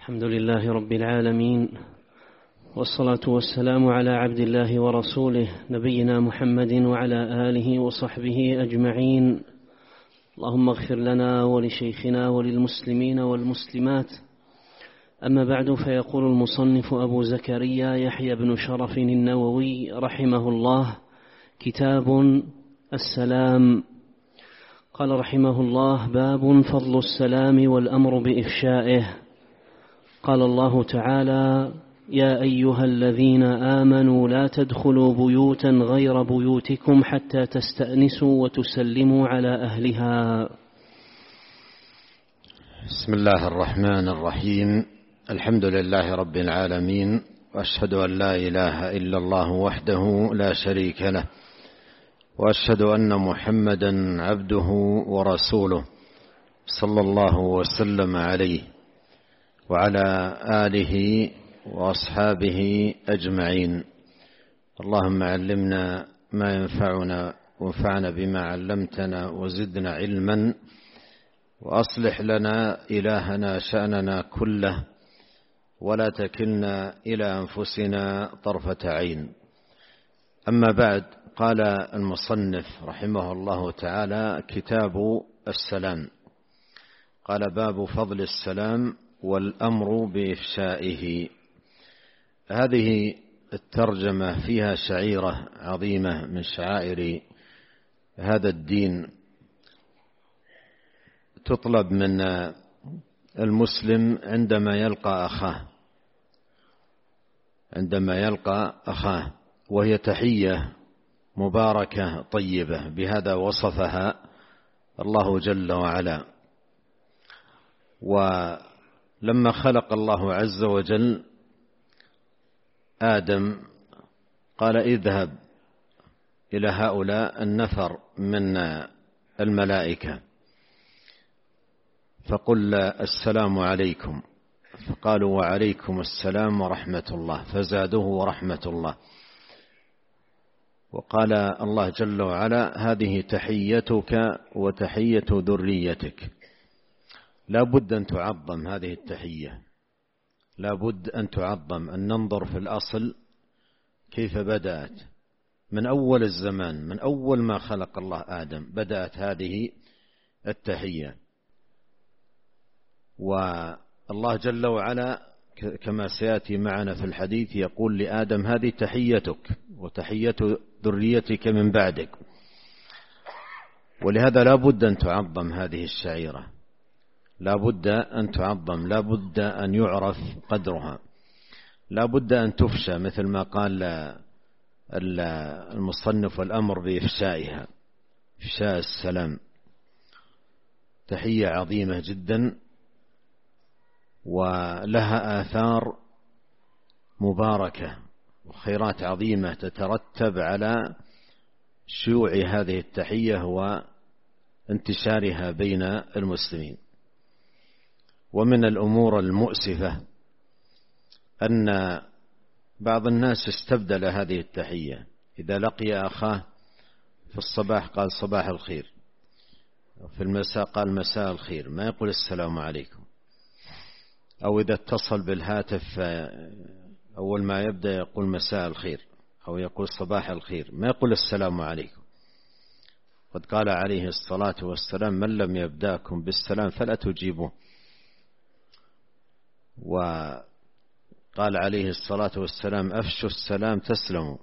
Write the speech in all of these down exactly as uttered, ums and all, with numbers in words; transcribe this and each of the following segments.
الحمد لله رب العالمين، والصلاة والسلام على عبد الله ورسوله نبينا محمد وعلى آله وصحبه أجمعين. اللهم اغفر لنا ولشيخنا وللمسلمين والمسلمات. أما بعد، فيقول المصنف أبو زكريا يحيى بن شرف النووي رحمه الله: كتاب السلام. قال رحمه الله: باب فضل السلام والأمر بإفشائه. قال الله تعالى: يا أيها الذين آمنوا لا تدخلوا بيوتا غير بيوتكم حتى تستأنسوا وتسلموا على أهلها. بسم الله الرحمن الرحيم. الحمد لله رب العالمين، وأشهد أن لا إله إلا الله وحده لا شريك له، وأشهد أن محمدا عبده ورسوله صلى الله وسلم عليه وعلى آله وأصحابه أجمعين. اللهم علمنا ما ينفعنا وانفعنا بما علمتنا وزدنا علما، وأصلح لنا إلهنا شأننا كله، ولا تكلنا إلى أنفسنا طرفة عين. أما بعد، قال المصنف رحمه الله تعالى: كتاب السلام. قال: باب فضل السلام والأمر بإفشائه. هذه الترجمة فيها شعيرة عظيمة من شعائر هذا الدين، تطلب من المسلم عندما يلقى أخاه عندما يلقى أخاه وهي تحية مباركة طيبة، بهذا وصفها الله جل وعلا. ولما خلق الله عز وجل آدم قال: اذهب إلى هؤلاء النفر من الملائكة فقل السلام عليكم، فقالوا: وعليكم السلام ورحمة الله، فزادوه ورحمة الله. وقال الله جل وعلا: هذه تحيتك وتحية ذريتك. لا بد أن تعظم هذه التحية، لا بد أن تعظم، أن ننظر في الأصل كيف بدأت من أول الزمان، من أول ما خلق الله آدم بدأت هذه التحية. والله جل وعلا كما سيأتي معنا في الحديث يقول لآدم: هذه تحيتك وتحية ذريتك من بعدك. ولهذا لا بد أن تعظم هذه الشعيرة، لا بد أن تعظم، لا بد أن يعرف قدرها، لا بد أن تفشى، مثل ما قال المصنف: والأمر بإفشائها، إفشاء السلام. تحية عظيمة جدا ولها آثار مباركة وخيرات عظيمة تترتب على شيوع هذه التحية وانتشارها بين المسلمين. ومن الأمور المؤسفة أن بعض الناس استبدل هذه التحية، إذا لقي أخاه في الصباح قال: صباح الخير، في المساء قال: مساء الخير، ما يقول السلام عليكم. أو إذا اتصل بالهاتف أول ما يبدأ يقول مساء الخير أو يقول صباح الخير، ما يقول السلام عليكم. قد قال عليه الصلاة والسلام: من لم يبدأكم بالسلام فلا تجيبوه. وقال عليه الصلاة والسلام: أفشوا السلام تسلموا.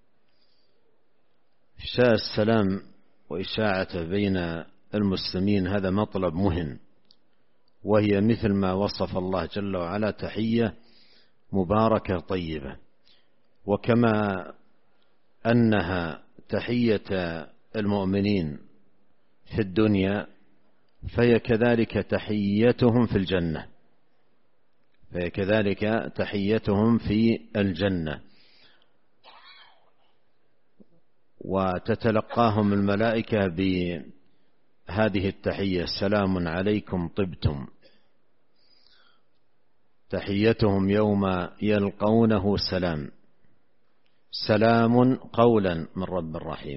إفشاء السلام وإشاعته بين المسلمين هذا مطلب مهم، وهي مثل ما وصف الله جل وعلا تحية مباركة طيبة. وكما أنها تحية المؤمنين في الدنيا فهي كذلك تحيتهم في الجنة، فهي كذلك تحيتهم في الجنة. وتتلقاهم الملائكة بهذه التحية: سلام عليكم طبتم. تحيتهم يوم يلقونه سلام، سلام قولا من رب رحيم.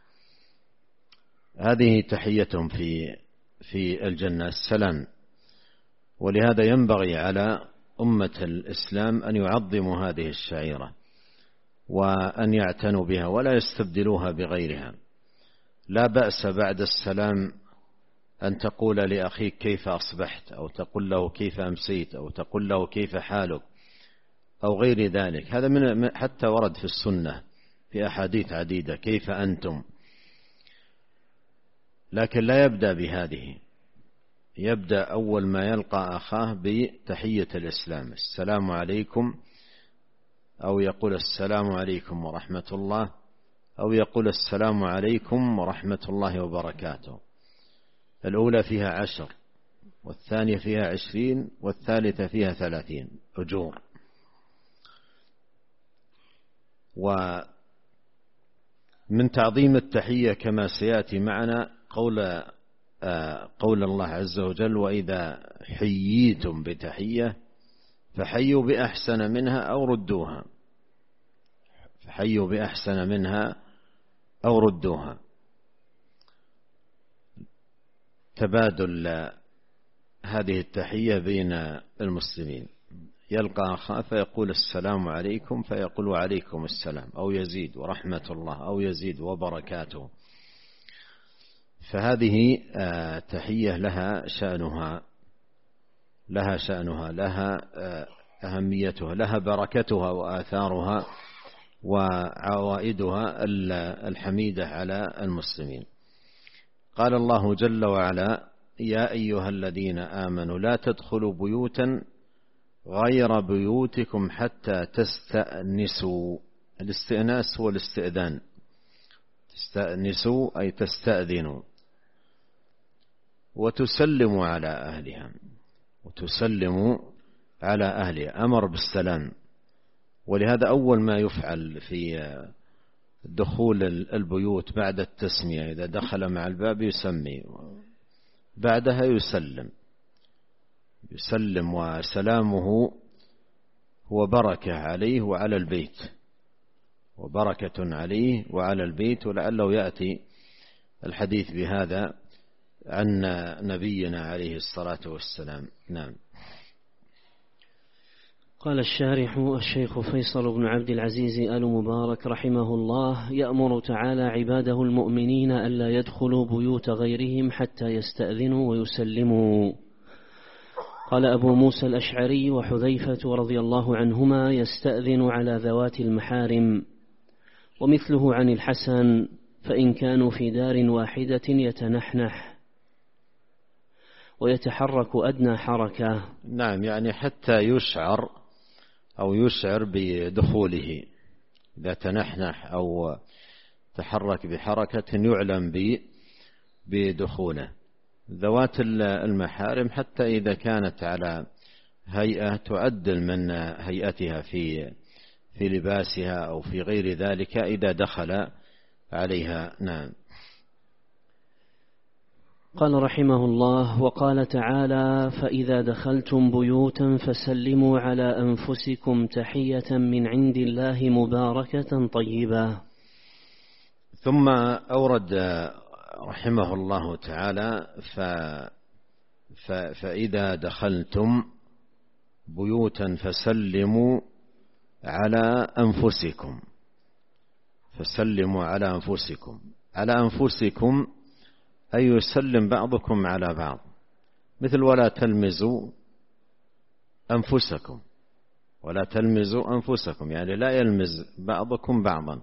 هذه تحيتهم في في الجنة، السلام. ولهذا ينبغي على أمة الإسلام أن يعظموا هذه الشعيرة وأن يعتنوا بها ولا يستبدلوها بغيرها. لا بأس بعد السلام أن تقول لأخيك كيف أصبحت، أو تقول له كيف أمسيت، أو تقول له كيف حالك، أو غير ذلك. هذا من حتى ورد في السنة في أحاديث عديدة كيف أنتم، لكن لا يبدأ بهذه. يبدأ أول ما يلقى أخاه بتحية الإسلام، السلام عليكم، أو يقول السلام عليكم ورحمة الله، أو يقول السلام عليكم ورحمة الله وبركاته. الأولى فيها عشر، والثانية فيها عشرين، والثالثة فيها ثلاثين أجور. ومن تعظيم التحية كما سيأتي معنا قول قول الله عز وجل: وإذا حييتم بتحية فحيوا بأحسن منها أو ردوها. فحيوا بأحسن منها أو ردوها. تبادل هذه التحية بين المسلمين. يلقى أخاه فيقول السلام عليكم فيقول وعليكم السلام، أو يزيد ورحمة الله، أو يزيد وبركاته. فهذه تحية لها شأنها، لها شأنها، لها أهميتها، لها بركتها وآثارها وعوائدها الحميدة على المسلمين. قال الله جل وعلا: يا أيها الذين آمنوا لا تدخلوا بيوتا غير بيوتكم حتى تستأنسوا. الاستئناس هو الاستئذان. تستأنسوا أي تستأذنوا، وتسلموا على أهلها، وتسلموا على أهلها. أمر بالسلام، ولهذا أول ما يفعل في دخول البيوت بعد التسمية، إذا دخل مع الباب يسمي، بعدها يسلم يسلم وسلامه هو بركة عليه وعلى البيت، وبركة عليه وعلى البيت. ولعله يأتي الحديث بهذا عن نبينا عليه الصلاة والسلام. نعم. قال الشارح الشيخ فيصل بن عبد العزيز آل مبارك رحمه الله: يأمر تعالى عباده المؤمنين ألا يدخلوا بيوت غيرهم حتى يستأذنوا ويسلموا. قال أبو موسى الأشعري وحذيفة رضي الله عنهما: يستأذن على ذوات المحارم. ومثله عن الحسن: فإن كانوا في دار واحدة يتنحنح ويتحرك أدنى حركة. نعم، يعني حتى يشعر أو يشعر بدخوله. إذا تنحنح أو تحرك بحركة يعلم بدخوله. ذوات المحارم حتى إذا كانت على هيئة تعدل من هيئتها في في لباسها أو في غير ذلك إذا دخل عليها. نعم. قال رحمه الله: وقال تعالى: فإذا دخلتم بيوتا فسلموا على أنفسكم تحية من عند الله مباركة طيبة. ثم أورد رحمه الله تعالى: ف... ف... فإذا دخلتم بيوتا فسلموا على أنفسكم. فسلموا على أنفسكم. على أنفسكم أي يسلم بعضكم على بعض، مثل ولا تلمزوا أنفسكم. ولا تلمزوا أنفسكم يعني لا يلمز بعضكم بعضا،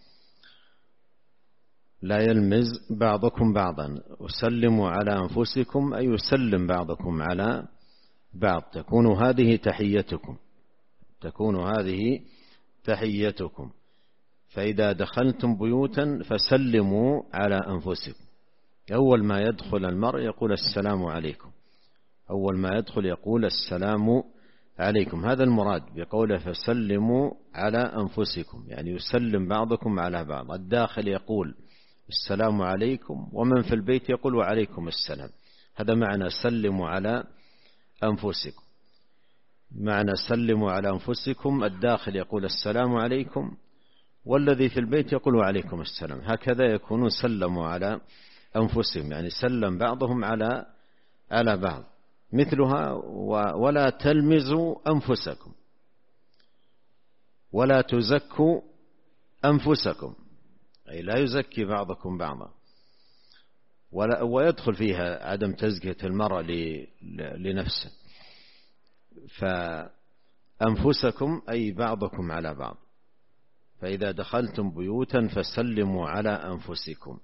لا يلمز بعضكم بعضا. وسلموا على أنفسكم أي يسلم بعضكم على بعض. تكون هذه تحيتكم تكون هذه تحيتكم. فإذا دخلتم بيوتا فسلموا على أنفسكم. أول ما يدخل المرء يقول السلام عليكم. أول ما يدخل يقول السلام عليكم. هذا المراد بقوله فسلموا على أنفسكم، يعني يسلم بعضكم على بعض. الداخل يقول السلام عليكم، ومن في البيت يقول وعليكم السلام. هذا معنى سلموا على أنفسكم. معنى سلموا على أنفسكم، الداخل يقول السلام عليكم، والذي في البيت يقول وعليكم السلام. هكذا يكونون سلموا على أنفسهم، يعني سلم بعضهم على على بعض. مثلها ولا تلمزوا أنفسكم ولا تزكوا أنفسكم، أي لا يزكي بعضكم بعضا، ويدخل فيها عدم تزكية المرء لنفسه. فأنفسكم أي بعضكم على بعض. فإذا دخلتم بيوتا فسلموا على أنفسكم.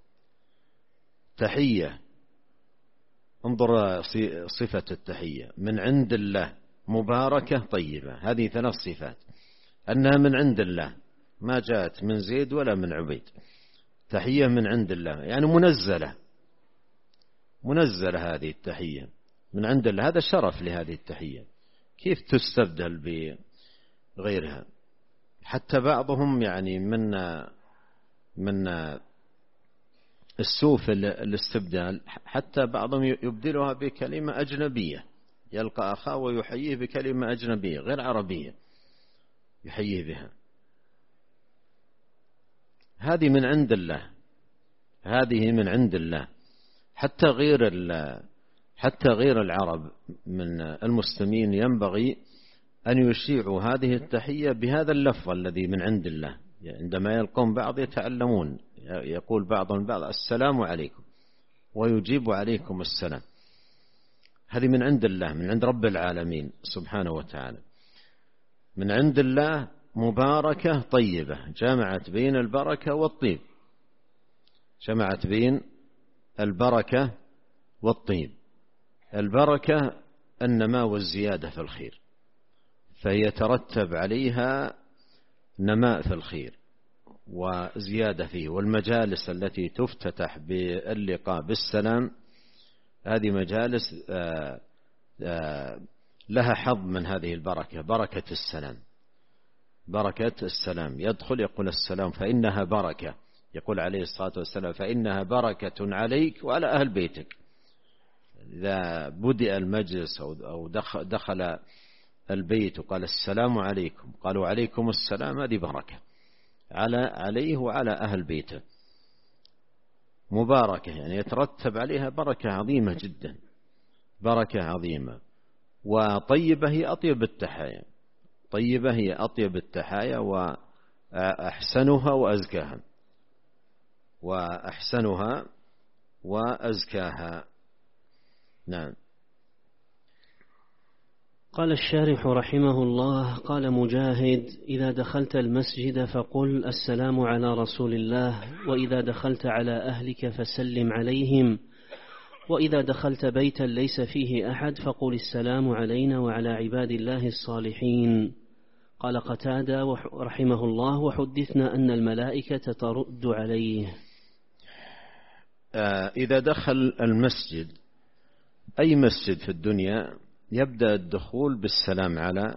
تحية، انظر صفة التحية: من عند الله مباركة طيبة. هذه ثلاث صفات، أنها من عند الله، ما جاءت من زيد ولا من عبيد. تحية من عند الله يعني منزلة، منزلة هذه التحية من عند الله. هذا شرف لهذه التحية، كيف تستبدل بغيرها؟ حتى بعضهم يعني من من السوء في الاستبدال، حتى بعضهم يبدلها بكلمة أجنبية، يلقى أخاه ويحييه بكلمة أجنبية غير عربية يحييه بها. هذه من عند الله، هذه من عند الله. حتى غير حتى غير العرب من المسلمين ينبغي أن يشيعوا هذه التحية بهذا اللفظ الذي من عند الله. عندما يلقون بعض يتعلمون، يقول بعضهم بعض: السلام عليكم، ويجيب: عليكم السلام. هذه من عند الله، من عند رب العالمين سبحانه وتعالى. من عند الله مباركة طيبة، جمعت بين البركة والطيب، جمعت بين البركة والطيب. البركة النماء والزيادة في الخير، فهي ترتب عليها نماء في الخير وزيادة فيه. والمجالس التي تفتتح باللقاء بالسلام هذه مجالس لها حظ من هذه البركة، بركة السلام، بركة السلام. يدخل يقول: السلام فإنها بركة، يقول عليه الصلاة والسلام: فإنها بركة عليك وعلى أهل بيتك. إذا بدأ المجلس أو دخل البيت وقال: السلام عليكم، قالوا: عليكم السلام، هذه بركة على عليه وعلى أهل بيته، مباركة يعني يترتب عليها بركة عظيمة جدا، بركة عظيمة. وطيبة هي أطيب التحايا، طيبة هي أطيب التحايا وأحسنها وأزكاها، وأحسنها وأزكاها. نعم. قال الشارح رحمه الله: قال مجاهد: إذا دخلت المسجد فقل السلام على رسول الله، وإذا دخلت على أهلك فسلم عليهم، وإذا دخلت بيتا ليس فيه أحد فقل السلام علينا وعلى عباد الله الصالحين. قال قتادة رحمه الله: وحدثنا أن الملائكة ترد عليه. إذا دخل المسجد، أي مسجد في الدنيا، يبدأ الدخول بالسلام على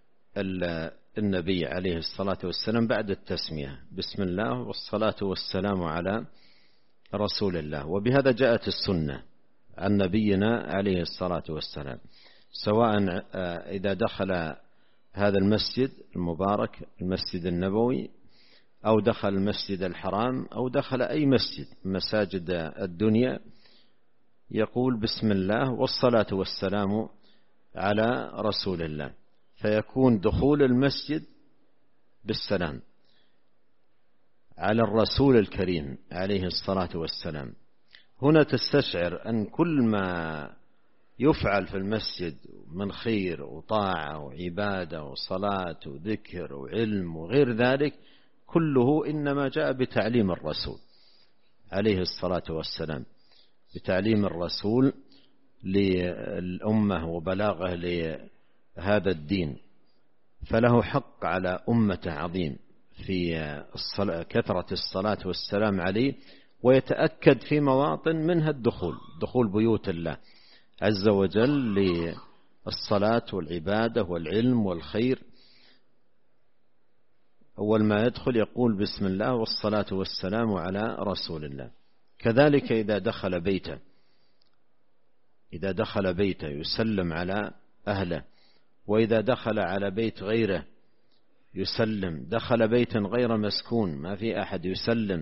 النبي عليه الصلاة والسلام بعد التسمية: بسم الله والصلاة والسلام على رسول الله. وبهذا جاءت السنة عن نبينا عليه الصلاة والسلام، سواء إذا دخل هذا المسجد المبارك المسجد النبوي، أو دخل المسجد الحرام، أو دخل أي مسجد مساجد الدنيا، يقول: بسم الله والصلاة والسلام على رسول الله. فيكون دخول المسجد بالسلام على الرسول الكريم عليه الصلاة والسلام. هنا تستشعر أن كل ما يفعل في المسجد من خير وطاعة وعبادة وصلاة وذكر وعلم وغير ذلك كله إنما جاء بتعليم الرسول عليه الصلاة والسلام، بتعليم الرسول للأمة وبلاغه لهذا الدين. فله حق على أمته عظيم في كثرة الصلاة والسلام عليه، ويتأكد في مواطن منها الدخول، دخول بيوت الله عز وجل للصلاة والعبادة والعلم والخير. أول ما يدخل يقول: بسم الله والصلاة والسلام على رسول الله. كذلك إذا دخل بيته، إذا دخل بيته يسلم على أهله، وإذا دخل على بيت غيره يسلم، دخل بيتا غير مسكون ما في أحد يسلم.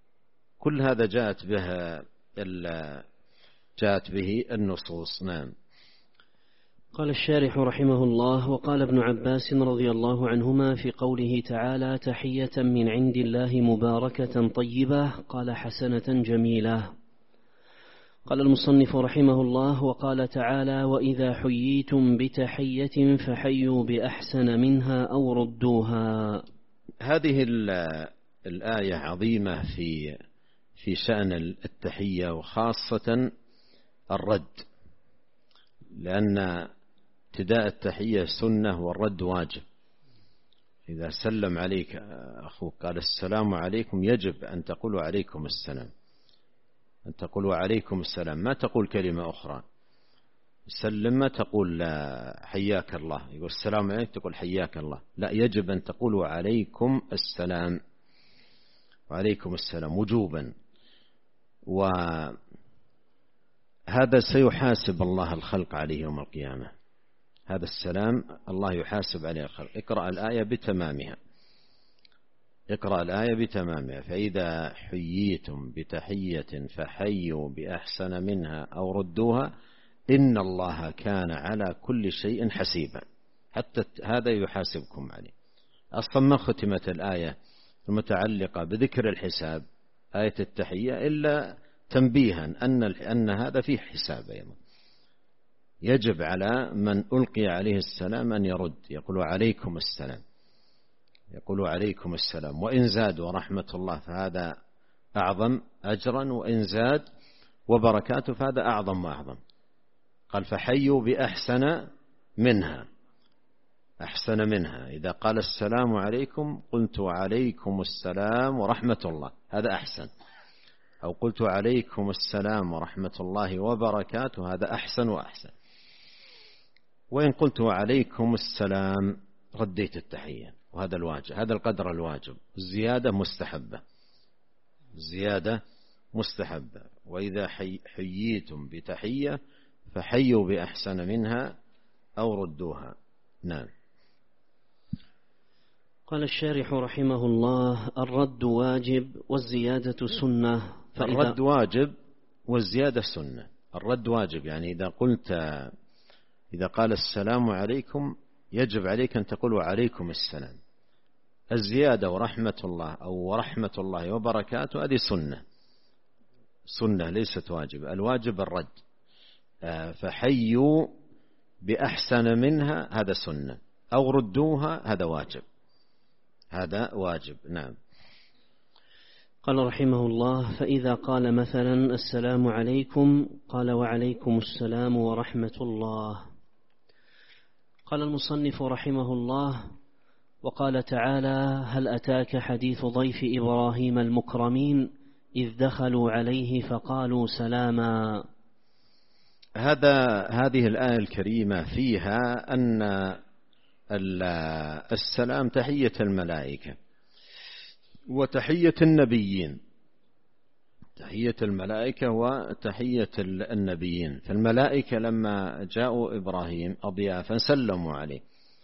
كل هذا جاءت به جاءت به النصوص. نعم. قال الشارح رحمه الله: وقال ابن عباس رضي الله عنهما في قوله تعالى: تحية من عند الله مباركة طيبة، قال: حسنة جميلة. قال المصنف رحمه الله: وقال تعالى: وإذا حييتم بتحية فحيوا بأحسن منها أو ردوها. هذه الآية عظيمة في في شأن التحية، وخاصة الرد، لأن ابتداء التحية سنة والرد واجب. إذا سلم عليك أخوك قال السلام عليكم، يجب أن تقول عليكم السلام، أن تقول عليكم السلام، ما تقول كلمة أخرى. سلم ما تقول حياك الله، يقول السلام عليكم تقول حياك الله، لا، يجب أن تقول عليكم السلام، وعليكم السلام وجوبا. وهذا سيحاسب الله الخلق عليه يوم القيامة، هذا السلام الله يحاسب عليه الخلق. اقرأ الآية بتمامها، اقرأ الآية بتمامها: فإذا حييتم بتحية فحيوا بأحسن منها أو ردوها إن الله كان على كل شيء حسيبا. حتى هذا يحاسبكم عليه. أصلا ما ختمت الآية المتعلقة بذكر الحساب، آية التحية، إلا تنبيها أن أن هذا فيه حساب أيضا. يجب على من ألقي عليه السلام أن يرد، يقول عليكم السلام، يقول عليكم السلام. وإن زاد ورحمة الله فهذا أعظم أجرا، وإن زاد وبركاته فهذا أعظم وأعظم. قال: فحيوا بأحسن منها، أحسن منها. إذا قال السلام عليكم قلت عليكم السلام ورحمة الله، هذا أحسن. أو قلت عليكم السلام ورحمة الله وبركاته، هذا أحسن وأحسن. وإن قلت عليكم السلام رديت التحية، وهذا الواجب، هذا القدر الواجب. الزيادة مستحبة، الزيادة مستحبة. وإذا حي حييتم بتحية فحيوا بأحسن منها أو ردوها. نعم. قال الشارح رحمه الله: الرد واجب والزيادة سنة. الرد واجب والزيادة سنة. الرد واجب يعني إذا قلت، إذا قال السلام عليكم يجب عليك أن تقول عليكم السلام. الزيادة ورحمة الله أو ورحمة الله وبركاته هذه سنة، سنة ليست واجب. الواجب الرد. فحيوا بأحسن منها هذا سنة، أو ردوها هذا واجب، هذا واجب. نعم. قال رحمه الله: فإذا قال مثلا السلام عليكم قال وعليكم السلام ورحمة الله. قال المصنف رحمه الله: وقال تعالى: هل أتاك حديث ضيف إبراهيم المكرمين إذ دخلوا عليه فقالوا سلاما. هذا هذه الآية الكريمة فيها أن السلام تحية الملائكة وتحية النبيين، تحية الملائكة وتحية النبيين. فالملائكة لما جاءوا إبراهيم أضيافا سلموا عليه،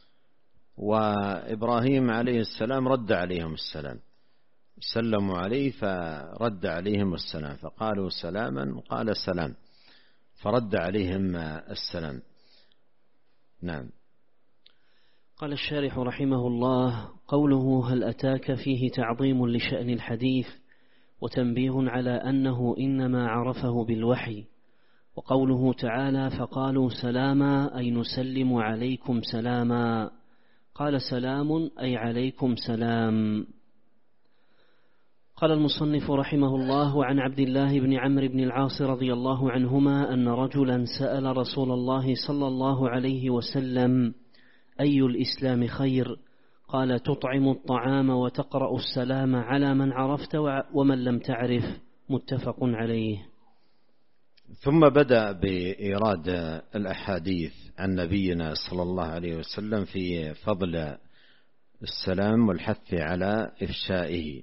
وإبراهيم عليه السلام رد عليهم السلام، سلموا عليه فرد عليهم السلام، فقالوا سلاما قال سلام، فرد عليهم السلام. نعم. قال الشارح رحمه الله: قوله هل أتاك فيه تعظيم لشأن الحديث وتنبيه على أنه إنما عرفه بالوحي. وقوله تعالى فقالوا سلاما أي نسلم عليكم سلاما، قال سلام أي عليكم سلام. قال المصنف رحمه الله: عن عبد الله بن عمرو بن العاص رضي الله عنهما أن رجلا سأل رسول الله صلى الله عليه وسلم: أي الإسلام خير؟ قال: تطعم الطعام وتقرأ السلام على من عرفت ومن لم تعرف. متفق عليه. ثم بدأ بإيراد الأحاديث عن نبينا صلى الله عليه وسلم في فضل السلام والحث على إفشائه.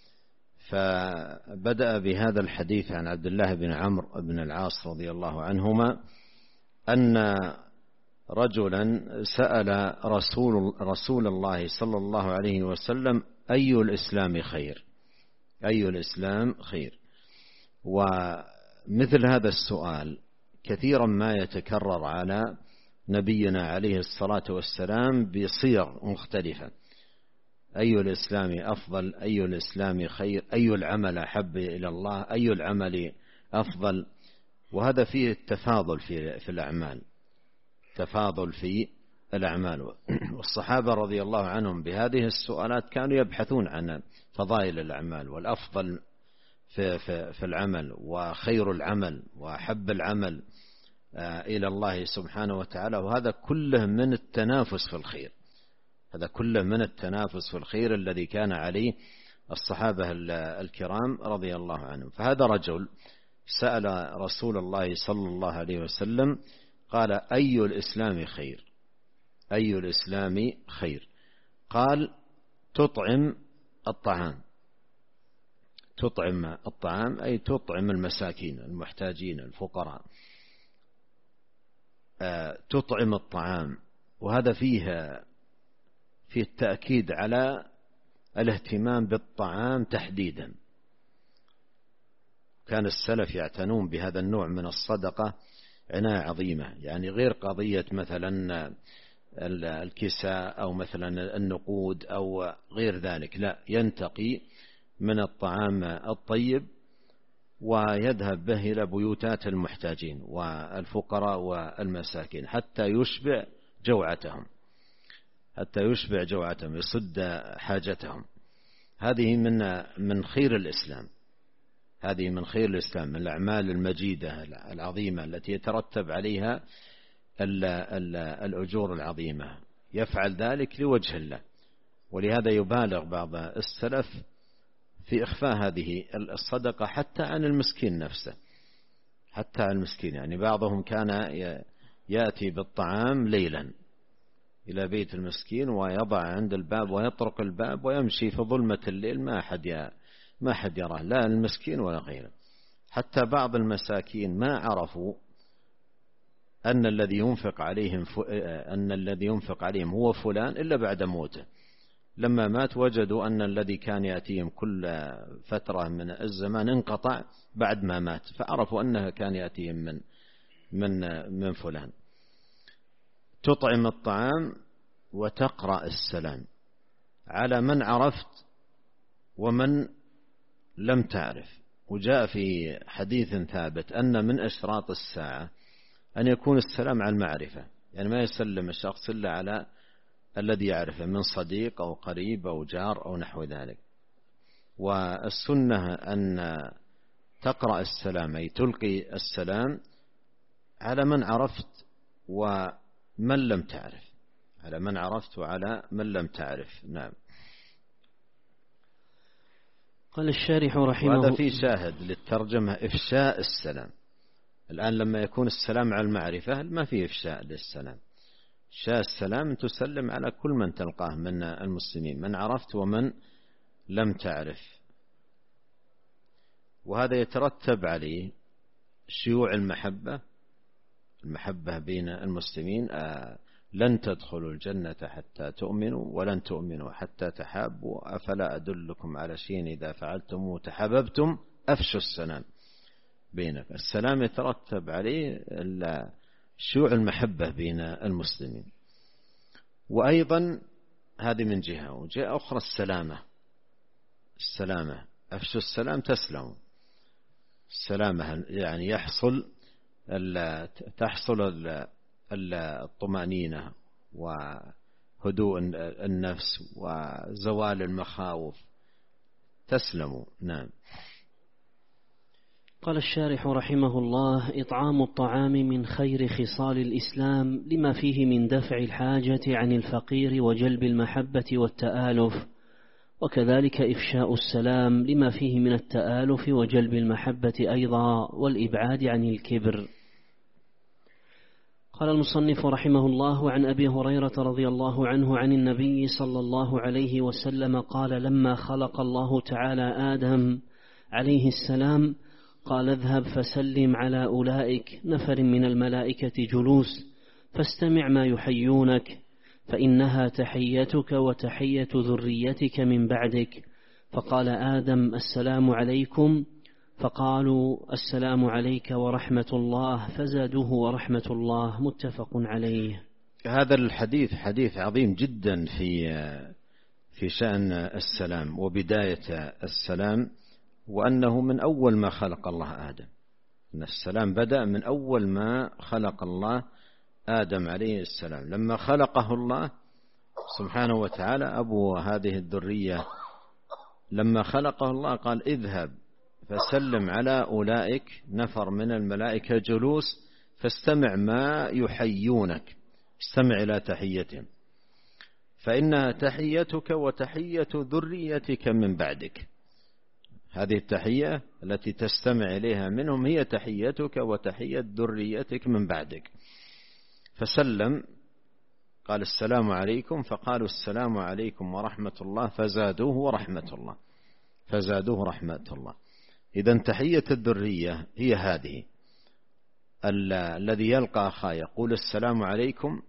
فبدأ بهذا الحديث عن عبد الله بن عمرو بن العاص رضي الله عنهما أن رجلا سأل رسول, رسول الله صلى الله عليه وسلم: أي الإسلام خير؟ أي الإسلام خير؟ ومثل هذا السؤال كثيرا ما يتكرر على نبينا عليه الصلاة والسلام بصيغ مختلفة: أي الإسلام أفضل، أي الإسلام خير، أي العمل أحب إلى الله، أي العمل أفضل. وهذا فيه التفاضل في في الأعمال، تفاضل في الأعمال. والصحابة رضي الله عنهم بهذه السؤالات كانوا يبحثون عن فضائل الأعمال والأفضل في, في, في العمل وخير العمل وأحب العمل إلى الله سبحانه وتعالى. وهذا كله من التنافس في الخير، هذا كله من التنافس في الخير الذي كان عليه الصحابة الكرام رضي الله عنهم. فهذا رجل سأل رسول الله صلى الله عليه وسلم قال: أي الإسلام خير؟ أي الإسلام خير؟ قال: تطعم الطعام. تطعم الطعام أي تطعم المساكين المحتاجين الفقراء. تطعم الطعام، وهذا فيه فيه التأكيد على الاهتمام بالطعام تحديدا. كان السلف يعتنون بهذا النوع من الصدقة عناية عظيمة، يعني غير قضية مثلا الكساء أو مثلا النقود أو غير ذلك، لا، ينتقي من الطعام الطيب ويذهب به إلى بيوتات المحتاجين والفقراء والمساكين حتى يشبع جوعتهم، حتى يشبع جوعتهم، يسد حاجتهم. هذه من من خير الإسلام، هذه من خير الإسلام، من الأعمال المجيدة العظيمة التي يترتب عليها الأجور العظيمة. يفعل ذلك لوجه الله، ولهذا يبالغ بعض السلف في إخفاء هذه الصدقة حتى عن المسكين نفسه، حتى عن المسكين. يعني بعضهم كان يأتي بالطعام ليلا إلى بيت المسكين ويضع عند الباب ويطرق الباب ويمشي في ظلمة الليل، ما أحد ما أحد يراه، لا المسكين ولا غيره. حتى بعض المساكين ما عرفوا أن الذي ينفق عليهم أن الذي ينفق عليهم هو فلان إلا بعد موته. لما مات وجدوا أن الذي كان يأتيهم كل فترة من الزمان انقطع بعد ما مات، فعرفوا أنه كان يأتيهم من من من فلان. تطعم الطعام وتقرأ السلام على من عرفت ومن لم تعرف. وجاء في حديث ثابت أن من أشراط الساعة أن يكون السلام على المعرفة، يعني ما يسلم الشخص إلا على الذي يعرفه من صديق أو قريب أو جار أو نحو ذلك. والسنة أن تقرأ السلام أي تلقي السلام على من عرفت ومن لم تعرف، على من عرفت وعلى من لم تعرف. نعم. قال الشارح رحمه الله، وهذا في شاهد للترجمة: إفشاء السلام. الآن لما يكون السلام على المعرفة ما فيه إفشاء للسلام. إفشاء السلام تسلم على كل من تلقاه من المسلمين، من عرفت ومن لم تعرف. وهذا يترتب عليه شيوع المحبة، المحبة بين المسلمين. آه لن تدخلوا الجنة حتى تؤمنوا ولن تؤمنوا حتى تحابوا أفلا أدلكم على شيء إذا فعلتم تحاببتم أفشوا السلام بينك. السلام يترتب عليه شيوع المحبة بين المسلمين. وأيضا هذه من جهة، وجهة أخرى السلامة. السلامة أفشوا السلام تسلموا. السلامة يعني يحصل تحصل الطمأنينة وهدوء النفس وزوال المخاوف، تسلموا. نعم. قال الشارح رحمه الله: إطعام الطعام من خير خصال الإسلام لما فيه من دفع الحاجة عن الفقير وجلب المحبة والتآلف، وكذلك إفشاء السلام لما فيه من التآلف وجلب المحبة أيضا والإبعاد عن الكبر. قال المصنف رحمه الله: عن أبي هريرة رضي الله عنه عن النبي صلى الله عليه وسلم قال: لما خلق الله تعالى آدم عليه السلام قال: اذهب فسلم على أولئك نفر من الملائكة جلوس فاستمع ما يحيونك، فإنها تحيتك وتحية ذريتك من بعدك. فقال آدم: السلام عليكم. فقالوا السلام عليك ورحمة الله فزادوه ورحمة الله، متفق عليه. هذا الحديث حديث عظيم جدا في في شأن السلام وبداية السلام، وأنه من أول ما خلق الله آدم، أن السلام بدأ من أول ما خلق الله آدم عليه السلام. لما خلقه الله سبحانه وتعالى أبو هذه الذرية، لما خلقه الله قال اذهب فسلم على أولئك نفر من الملائكة جلوس فاستمع ما يحيونك، استمع إلى تحيتهم فإنها تحيتك وتحية ذريتك من بعدك. هذه التحية التي تستمع إليها منهم هي تحيتك وتحية ذريتك من بعدك. فسلم قال السلام عليكم، فقالوا السلام عليكم ورحمة الله فزادوه ورحمة الله، فزادوه رحمة الله. إذن تحية الذرية هي هذه، الذي يلقى أخاه يقول السلام عليكم،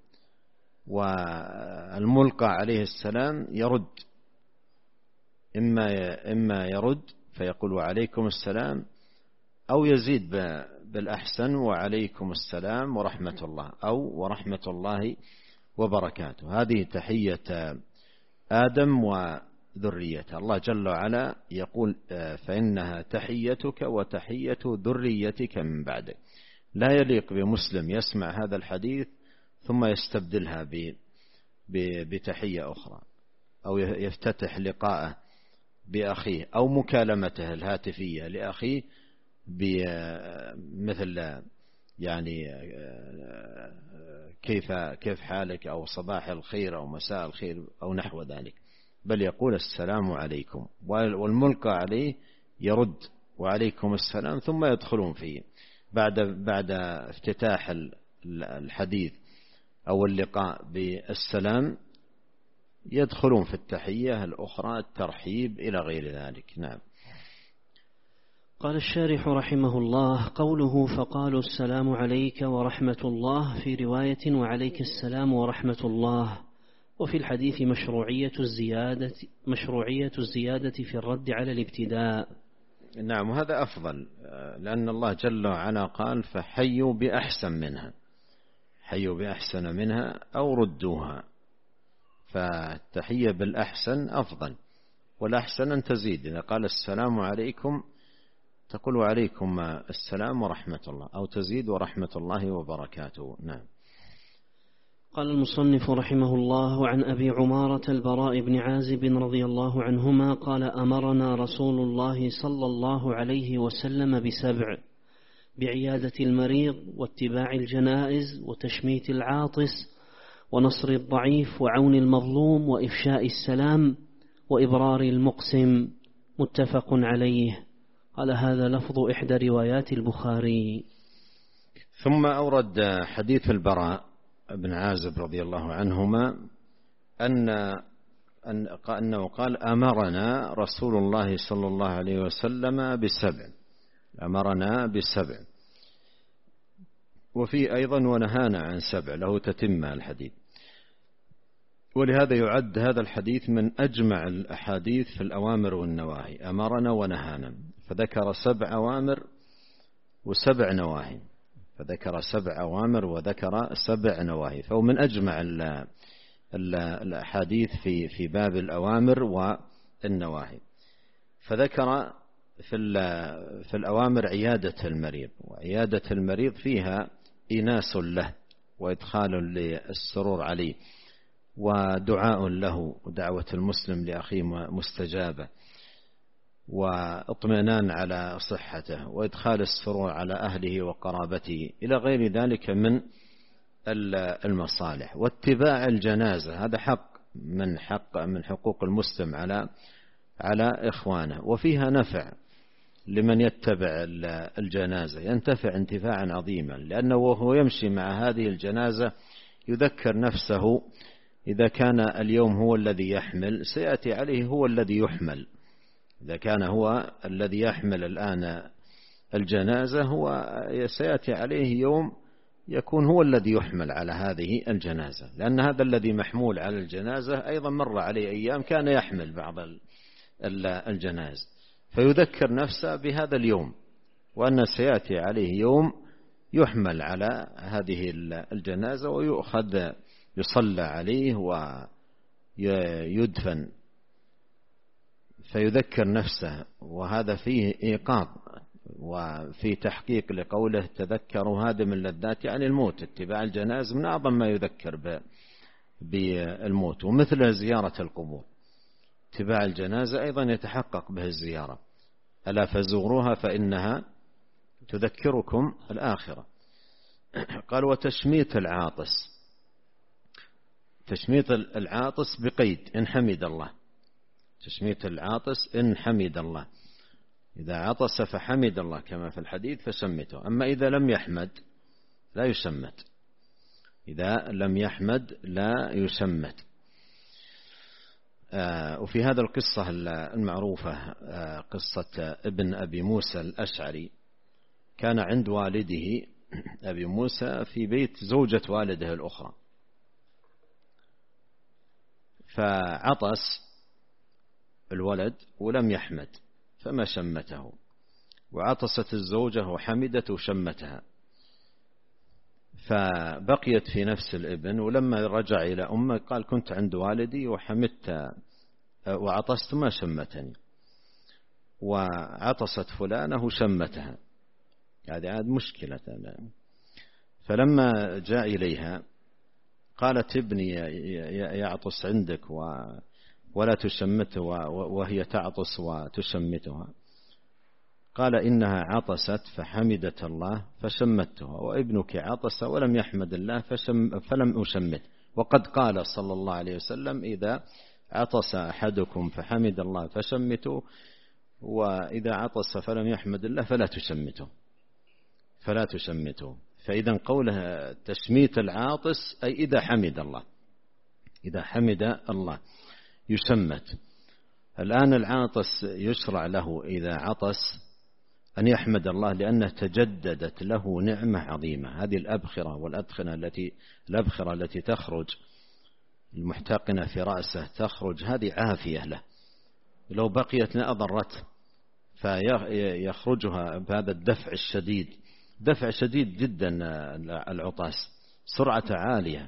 والملقى عليه السلام يرد، إما إما يرد فيقول وعليكم السلام، أو يزيد بالأحسن وعليكم السلام ورحمة الله، أو ورحمة الله وبركاته. هذه تحية آدم وذريته. الله جل وعلا يقول فإنها تحيتك وتحية ذريتك من بعدك. لا يليق بمسلم يسمع هذا الحديث ثم يستبدلها بتحية أخرى، أو يفتتح لقاءه بأخيه أو مكالمته الهاتفية لأخيه بمثل يعني كيف كيف حالك أو صباح الخير أو مساء الخير أو نحو ذلك، بل يقول السلام عليكم، والملقى عليه يرد وعليكم السلام، ثم يدخلون فيه بعد بعد افتتاح الحديث أو اللقاء بالسلام، يدخلون في التحية الأخرى الترحيب إلى غير ذلك. نعم. قال الشارح رحمه الله: قوله فقالوا السلام عليك ورحمة الله في رواية وعليك السلام ورحمة الله، وفي الحديث مشروعية الزيادة, مشروعية الزيادة في الرد على الابتداء. نعم، وهذا أفضل، لأن الله جل وعلا قال فحيوا بأحسن منها، حيوا بأحسن منها أو ردوها، فالتحية بالأحسن أفضل، والأحسن أن تزيد. إذا قال السلام عليكم تقول وعليكم السلام ورحمة الله، أو تزيد ورحمة الله وبركاته. نعم. قال المصنف رحمه الله: عن أبي عمارة البراء بن عازب رضي الله عنهما قال: أمرنا رسول الله صلى الله عليه وسلم بسبع: بعيادة المريض، واتباع الجنائز، وتشميت العاطس، ونصر الضعيف، وعون المظلوم، وإفشاء السلام، وإبرار المقسم، متفق عليه. قال هذا لفظ إحدى روايات البخاري. ثم أورد حديث البراء بن عازب رضي الله عنهما أن أنه قال: أمرنا رسول الله صلى الله عليه وسلم بسبع، أمرنا بسبع، وفي أيضا ونهانا عن سبع، له تتمة الحديث. ولهذا يعد هذا الحديث من أجمع الأحاديث في الأوامر والنواهي، أمرنا ونهانا، فذكر سبع أوامر وسبع نواهي، فذكر سبع أوامر وذكر سبع نواهي، فهو من أجمع الأحاديث في في باب الأوامر والنواهي. فذكر في في الأوامر عيادة المريض، وعيادة المريض فيها إناس له وإدخال للسرور عليه، ودعاء له، ودعوة المسلم لأخيه مستجابة، واطمئنان على صحته، وإدخال السرور على أهله وقرابته، إلى غير ذلك من المصالح. واتباع الجنازة، هذا حق من حق من حقوق المسلم على على إخوانه، وفيها نفع لمن يتبع الجنازة، ينتفع انتفاعا عظيما، لأنه وهو يمشي مع هذه الجنازة يذكر نفسه إذا كان اليوم هو الذي يحمل سيأتي عليه هو الذي يحمل. إذا كان هو الذي يحمل الآن الجنازة هو سيأتي عليه يوم يكون هو الذي يحمل على هذه الجنازة، لأن هذا الذي محمول على الجنازة أيضا مر عليه أيام كان يحمل بعض الجنائز، فيذكر نفسه بهذا اليوم، وأن سيأتي عليه يوم يحمل على هذه الجنازة ويؤخذ يصلى عليه ويدفن، فيذكر نفسه. وهذا فيه إيقاظ وفي تحقيق لقوله تذكروا هادم اللذات، يعني الموت. اتباع الجنائز من أعظم ما يذكر بالموت، ومثل زيارة القبور. اتباع الجنازة أيضا يتحقق به الزيارة، ألا فزوروها فإنها تذكركم الآخرة. قال وتشميت العاطس، تشميت العاطس بقيد إن حمد الله، تشميت العاطس إن حمد الله، إذا عطس فحمد الله كما في الحديث فشمته. أما إذا لم يحمد لا يشمت، إذا لم يحمد لا يشمت. آه وفي هذا القصة المعروفة آه قصة ابن أبي موسى الأشعري، كان عند والده أبي موسى في بيت زوجة والده الأخرى، فعطس الولد ولم يحمد فما شمته، وعطست الزوجة وحمدت وشمتها، فبقيت في نفس الابن. ولما رجع إلى أمه قال كنت عند والدي وحمدت وعطست ما شمتني، وعطست فلانة وشمتها، هذه عاد مشكلة. فلما جاء إليها قالت ابني يعطس عندك ولا تشمته وهي تعطس وتشمتها. قال إنها عطست فحمدت الله فشمتها، وابنك عطس ولم يحمد الله فشم فلم أشمت. وقد قال صلى الله عليه وسلم إذا عطس أحدكم فحمد الله فشمتوا، وإذا عطس فلم يحمد الله فلا تشمتوا فلا تشمتوا. فإذا قولها تشميت العاطس أي إذا حمد الله، إذا حمد الله يشمت. الآن العاطس يشرع له إذا عطس أن يحمد الله، لأنه تجددت له نعمة عظيمة. هذه الأبخرة والأدخنة التي الأبخرة التي تخرج المحتقنة في رأسه تخرج، هذه عافية له، لو بقيت لأضرته، فيخرجها بهذا الدفع الشديد، دفع شديد جدا العطاس، سرعة عالية،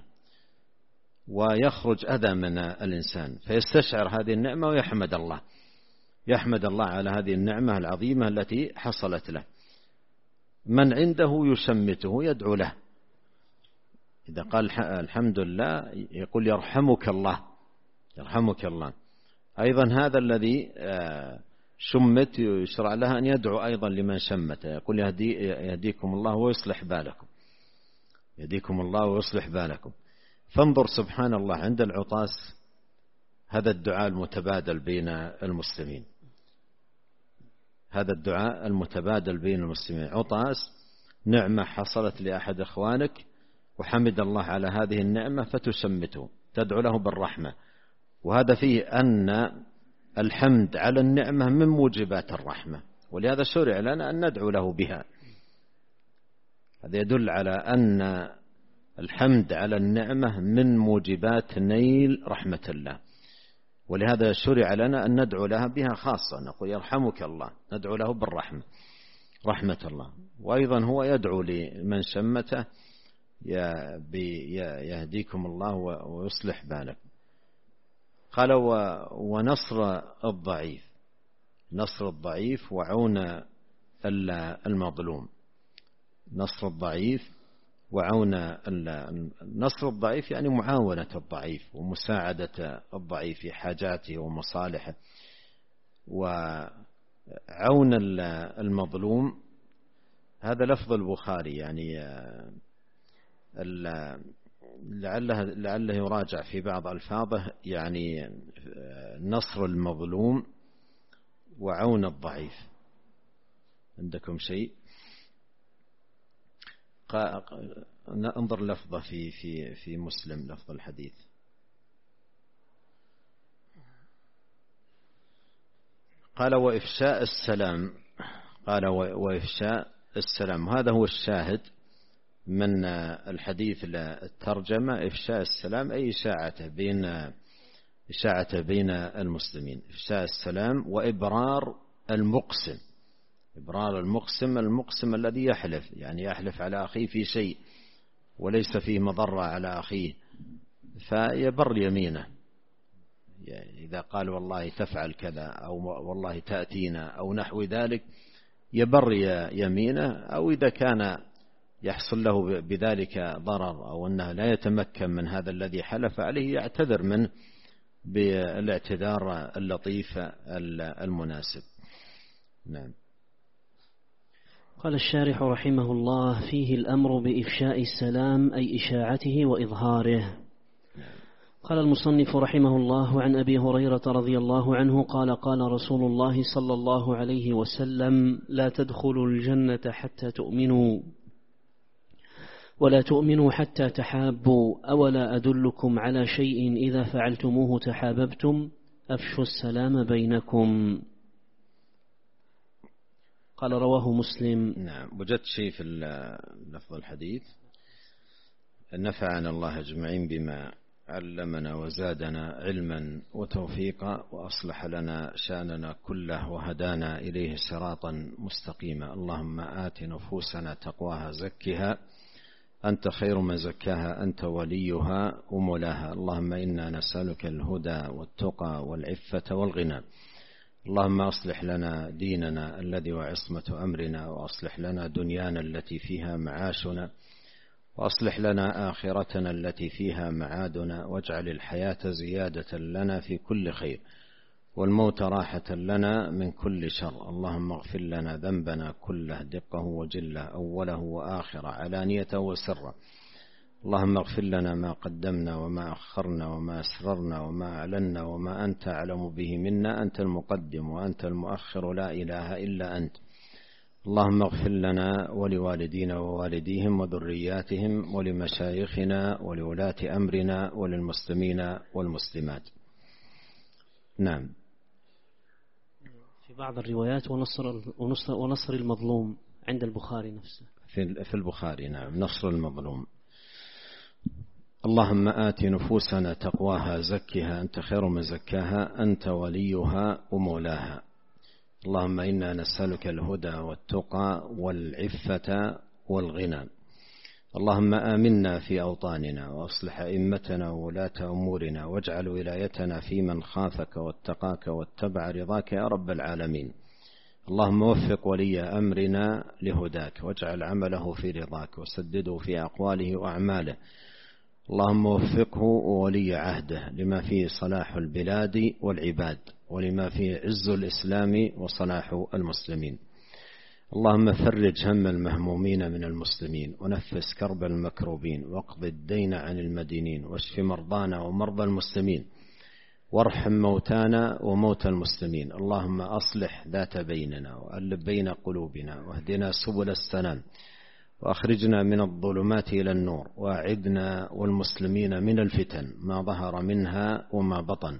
ويخرج أذى من الإنسان، فيستشعر هذه النعمة ويحمد الله، يحمد الله على هذه النعمة العظيمة التي حصلت له. من عنده يشمته يدعو له، إذا قال الحمد لله يقول يرحمك الله، يرحمك الله. أيضا هذا الذي شمت يشرع لها أن يدعو أيضا لمن شمت، يقول يهدي يهديكم الله ويصلح بالكم، يهديكم الله ويصلح بالكم. فانظر سبحان الله عند العطاس هذا الدعاء المتبادل بين المسلمين، هذا الدعاء المتبادل بين المسلمين. عطاس نعمة حصلت لأحد إخوانك وحمد الله على هذه النعمة فتشمته، تدعو له بالرحمة، وهذا فيه أن الحمد على النعمة من موجبات الرحمة، ولهذا شرع لنا أن ندعو له بها. هذا يدل على أن الحمد على النعمة من موجبات نيل رحمة الله، ولهذا شرع لنا أن ندعو لها بها خاصة، نقول يرحمك الله، ندعو له بالرحمة، رحمة الله. وأيضا هو يدعو لمن شمته يهديكم الله ويصلح بالكم. قال ونصر الضعيف، نصر الضعيف وعون المظلوم، نصر الضعيف وعون نصر الضعيف يعني معاونة الضعيف ومساعدة الضعيف في حاجاته ومصالحه. وعون المظلوم هذا لفظ البخاري، يعني لعله لعله يراجع في بعض ألفاظه، يعني نصر المظلوم وعون الضعيف. عندكم شيء؟ انظر لفظه في في في مسلم، لفظ الحديث. قال وإفشاء السلام، قال وإفشاء السلام، هذا هو الشاهد من الحديث للترجمة. إفشاء السلام أي إشاعته بين إشاعته بين المسلمين، إفشاء السلام وإبرار المقسم. إبرار المقسم المقسم الذي يحلف، يعني يحلف على أخيه في شيء وليس فيه مضرة على أخيه، فيبر يمينه. إذا قال والله تفعل كذا أو والله تأتينا أو نحو ذلك يبر يمينه، أو إذا كان يحصل له بذلك ضرر أو أنه لا يتمكن من هذا الذي حلف عليه يعتذر منه بالاعتذار اللطيف المناسب. نعم. قال الشارح رحمه الله: فيه الأمر بإفشاء السلام أي إشاعته وإظهاره. قال المصنف رحمه الله: عن أبي هريرة رضي الله عنه قال: قال رسول الله صلى الله عليه وسلم: لا تدخلوا الجنة حتى تؤمنوا، ولا تؤمنوا حتى تحابوا، أولا أدلكم على شيء إذا فعلتموه تحاببتم، أفشوا السلام بينكم. قال: رواه مسلم. نعم. وجدت شيء في لفظ الحديث: نفعنا الله أجمعين بما علمنا وزادنا علما وتوفيقا وأصلح لنا شأننا كله وهدانا إليه صراطا مستقيما. اللهم آت نفوسنا تقواها زكها أنت خير من زكاها أنت وليها ومولاها. اللهم إنا نسألك الهدى والتقى والعفة والغنى. اللهم أصلح لنا ديننا الذي وعصمة أمرنا، وأصلح لنا دنيانا التي فيها معاشنا، وأصلح لنا آخرتنا التي فيها معادنا، واجعل الحياة زيادة لنا في كل خير، والموت راحة لنا من كل شر. اللهم اغفر لنا ذنبنا كله دقه وجله، أوله وآخره، علانيته وسره. اللهم اغفر لنا ما قدمنا وما أخرنا وما أسررنا وما أعلنا وما أنت أعلم به منا، أنت المقدم وأنت المؤخر، لا إله إلا أنت. اللهم اغفر لنا ولوالدينا ووالديهم وذرياتهم ولمشايخنا ولولاة أمرنا وللمسلمين والمسلمات. نعم. في بعض الروايات ونصر, ونصر, ونصر المظلوم عند البخاري نفسه. في البخاري. نعم. نصر المظلوم. اللهم آت نفوسنا تقواها زكها أنت خير من زكاها أنت وليها ومولاها. اللهم إنا نسألك الهدى والتقى والعفة والغنى. اللهم آمنا في أوطاننا وأصلح أئمتنا وولاة أمورنا، واجعل ولايتنا في من خافك واتقاك واتبع رضاك يا رب العالمين. اللهم وفق ولي أمرنا لهداك، واجعل عمله في رضاك، وسدده في أقواله وأعماله. اللهم وفقه وولي عهده لما فيه صلاح البلاد والعباد، ولما فيه عز الإسلام وصلاح المسلمين. اللهم فرج هم المهمومين من المسلمين، ونفس كرب المكروبين، واقض الدين عن المدينين، واشف مرضانا ومرضى المسلمين، وارحم موتانا وموتى المسلمين. اللهم أصلح ذات بيننا، وألف بين قلوبنا، واهدنا سبل السلام، وأخرجنا من الظلمات إلى النور، وأعذنا والمسلمين من الفتن ما ظهر منها وما بطن.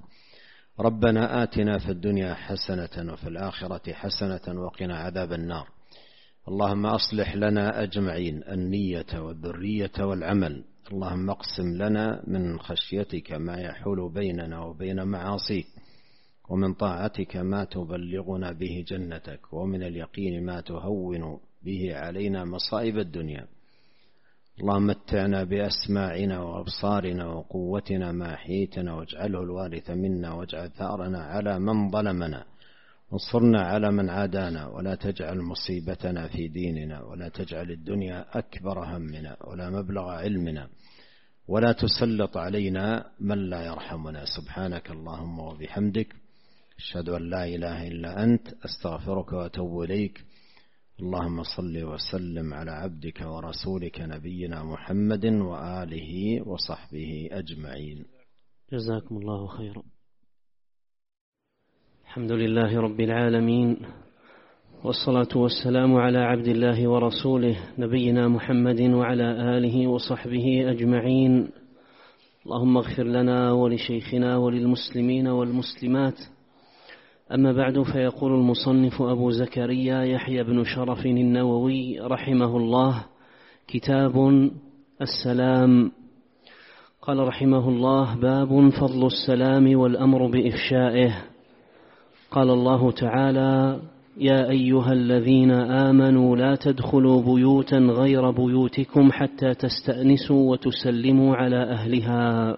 ربنا آتنا في الدنيا حسنة وفي الآخرة حسنة وقنا عذاب النار. اللهم أصلح لنا أجمعين النية والذرية والعمل. اللهم اقسم لنا من خشيتك ما يحول بيننا وبين معاصيك، ومن طاعتك ما تبلغنا به جنتك، ومن اليقين ما تهون به علينا مصائب الدنيا. اللهم متعنا بأسماعنا وأبصارنا وقوتنا ما أحييتنا، واجعله الوارث منا، واجعل ثأرنا على من ظلمنا، وانصرنا على من عادانا، ولا تجعل مصيبتنا في ديننا، ولا تجعل الدنيا أكبر همنا ولا مبلغ علمنا، ولا تسلط علينا من لا يرحمنا. سبحانك اللهم وبحمدك، أشهد أن لا إله إلا أنت، أستغفرك وأتوب إليك. اللهم صل وسلم على عبدك ورسولك نبينا محمد وآله وصحبه أجمعين. جزاكم الله خيرا. الحمد لله رب العالمين، والصلاة والسلام على عبد الله ورسوله نبينا محمد وعلى آله وصحبه أجمعين. اللهم اغفر لنا ولشيخنا وللمسلمين والمسلمات. أما بعد، فيقول المصنف أبو زكريا يحيى بن شرف النووي رحمه الله: كتاب السلام. قال رحمه الله: باب فضل السلام والأمر بإفشائه. قال الله تعالى: يا أيها الذين آمنوا لا تدخلوا بيوتا غير بيوتكم حتى تستأنسوا وتسلموا على أهلها.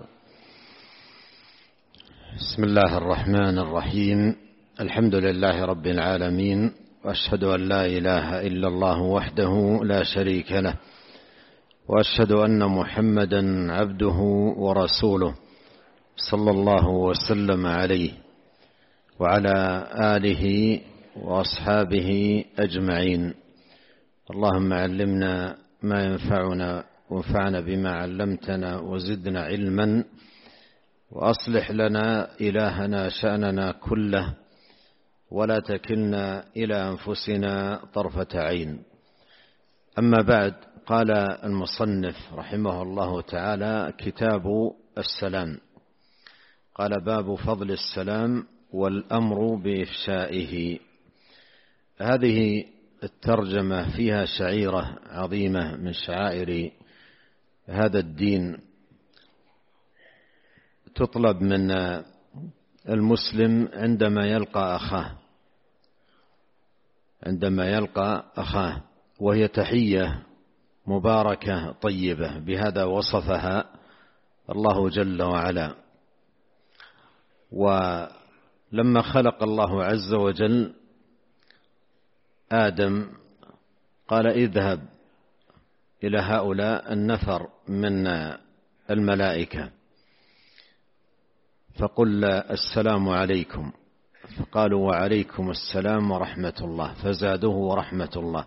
بسم الله الرحمن الرحيم. الحمد لله رب العالمين، وأشهد أن لا إله إلا الله وحده لا شريك له، وأشهد أن محمدا عبده ورسوله صلى الله وسلم عليه وعلى آله وأصحابه أجمعين. اللهم علمنا ما ينفعنا وانفعنا بما علمتنا وزدنا علما، وأصلح لنا إلهنا شأننا كله، ولا تكلنا إلى أنفسنا طرفة عين. أما بعد، قال المصنف رحمه الله تعالى: كتاب السلام. قال: باب فضل السلام والأمر بإفشائه. هذه الترجمة فيها شعيرة عظيمة من شعائر هذا الدين، تطلب من المسلم عندما يلقى أخاه عندما يلقى أخاه وهي تحية مباركة طيبة، بهذا وصفها الله جل وعلا. ولما خلق الله عز وجل آدم قال: اذهب إلى هؤلاء النفر من الملائكة فقل السلام عليكم، فقالوا: وعليكم السلام ورحمة الله، فزادوه ورحمة الله.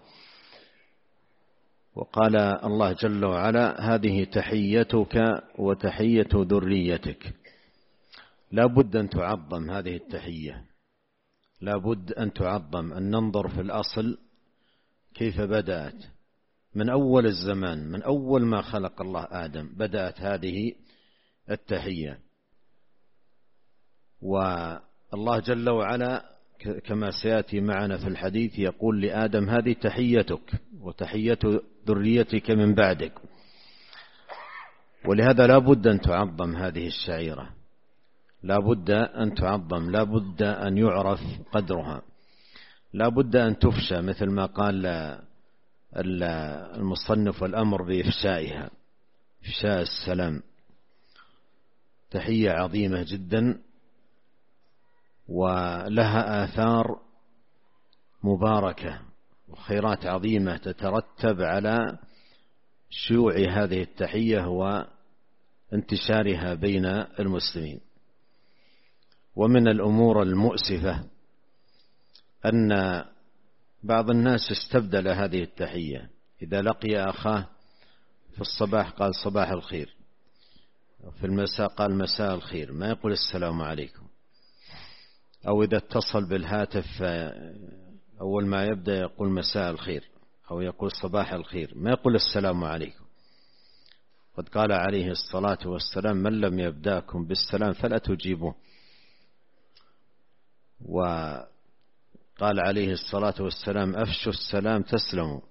وقال الله جل وعلا: هذه تحيتك وتحية ذريتك. لا بد أن تعظم هذه التحية، لا بد أن تعظم، أن ننظر في الأصل كيف بدأت من أول الزمان، من أول ما خلق الله آدم بدأت هذه التحية. والله جل وعلا كما سيأتي معنا في الحديث يقول لآدم: هذه تحيتك وتحية ذريتك من بعدك. ولهذا لا بد أن تعظم هذه الشعيرة، لا بد أن تعظم، لا بد أن يعرف قدرها، لا بد أن تفشى، مثل ما قال المصنف: والأمر بإفشائها، إفشاء السلام. تحية عظيمة جدا ولها آثار مباركة وخيرات عظيمة تترتب على شيوع هذه التحية وانتشارها بين المسلمين. ومن الأمور المؤسفة أن بعض الناس استبدل هذه التحية، إذا لقي أخاه في الصباح قال صباح الخير، وفي المساء قال مساء الخير، ما يقول السلام عليكم. أو إذا اتصل بالهاتف أول ما يبدأ يقول مساء الخير أو يقول صباح الخير، ما يقول السلام عليكم. قد قال عليه الصلاة والسلام: من لم يبدأكم بالسلام فلا تجيبوه. وقال عليه الصلاة والسلام: أفشوا السلام تسلموا.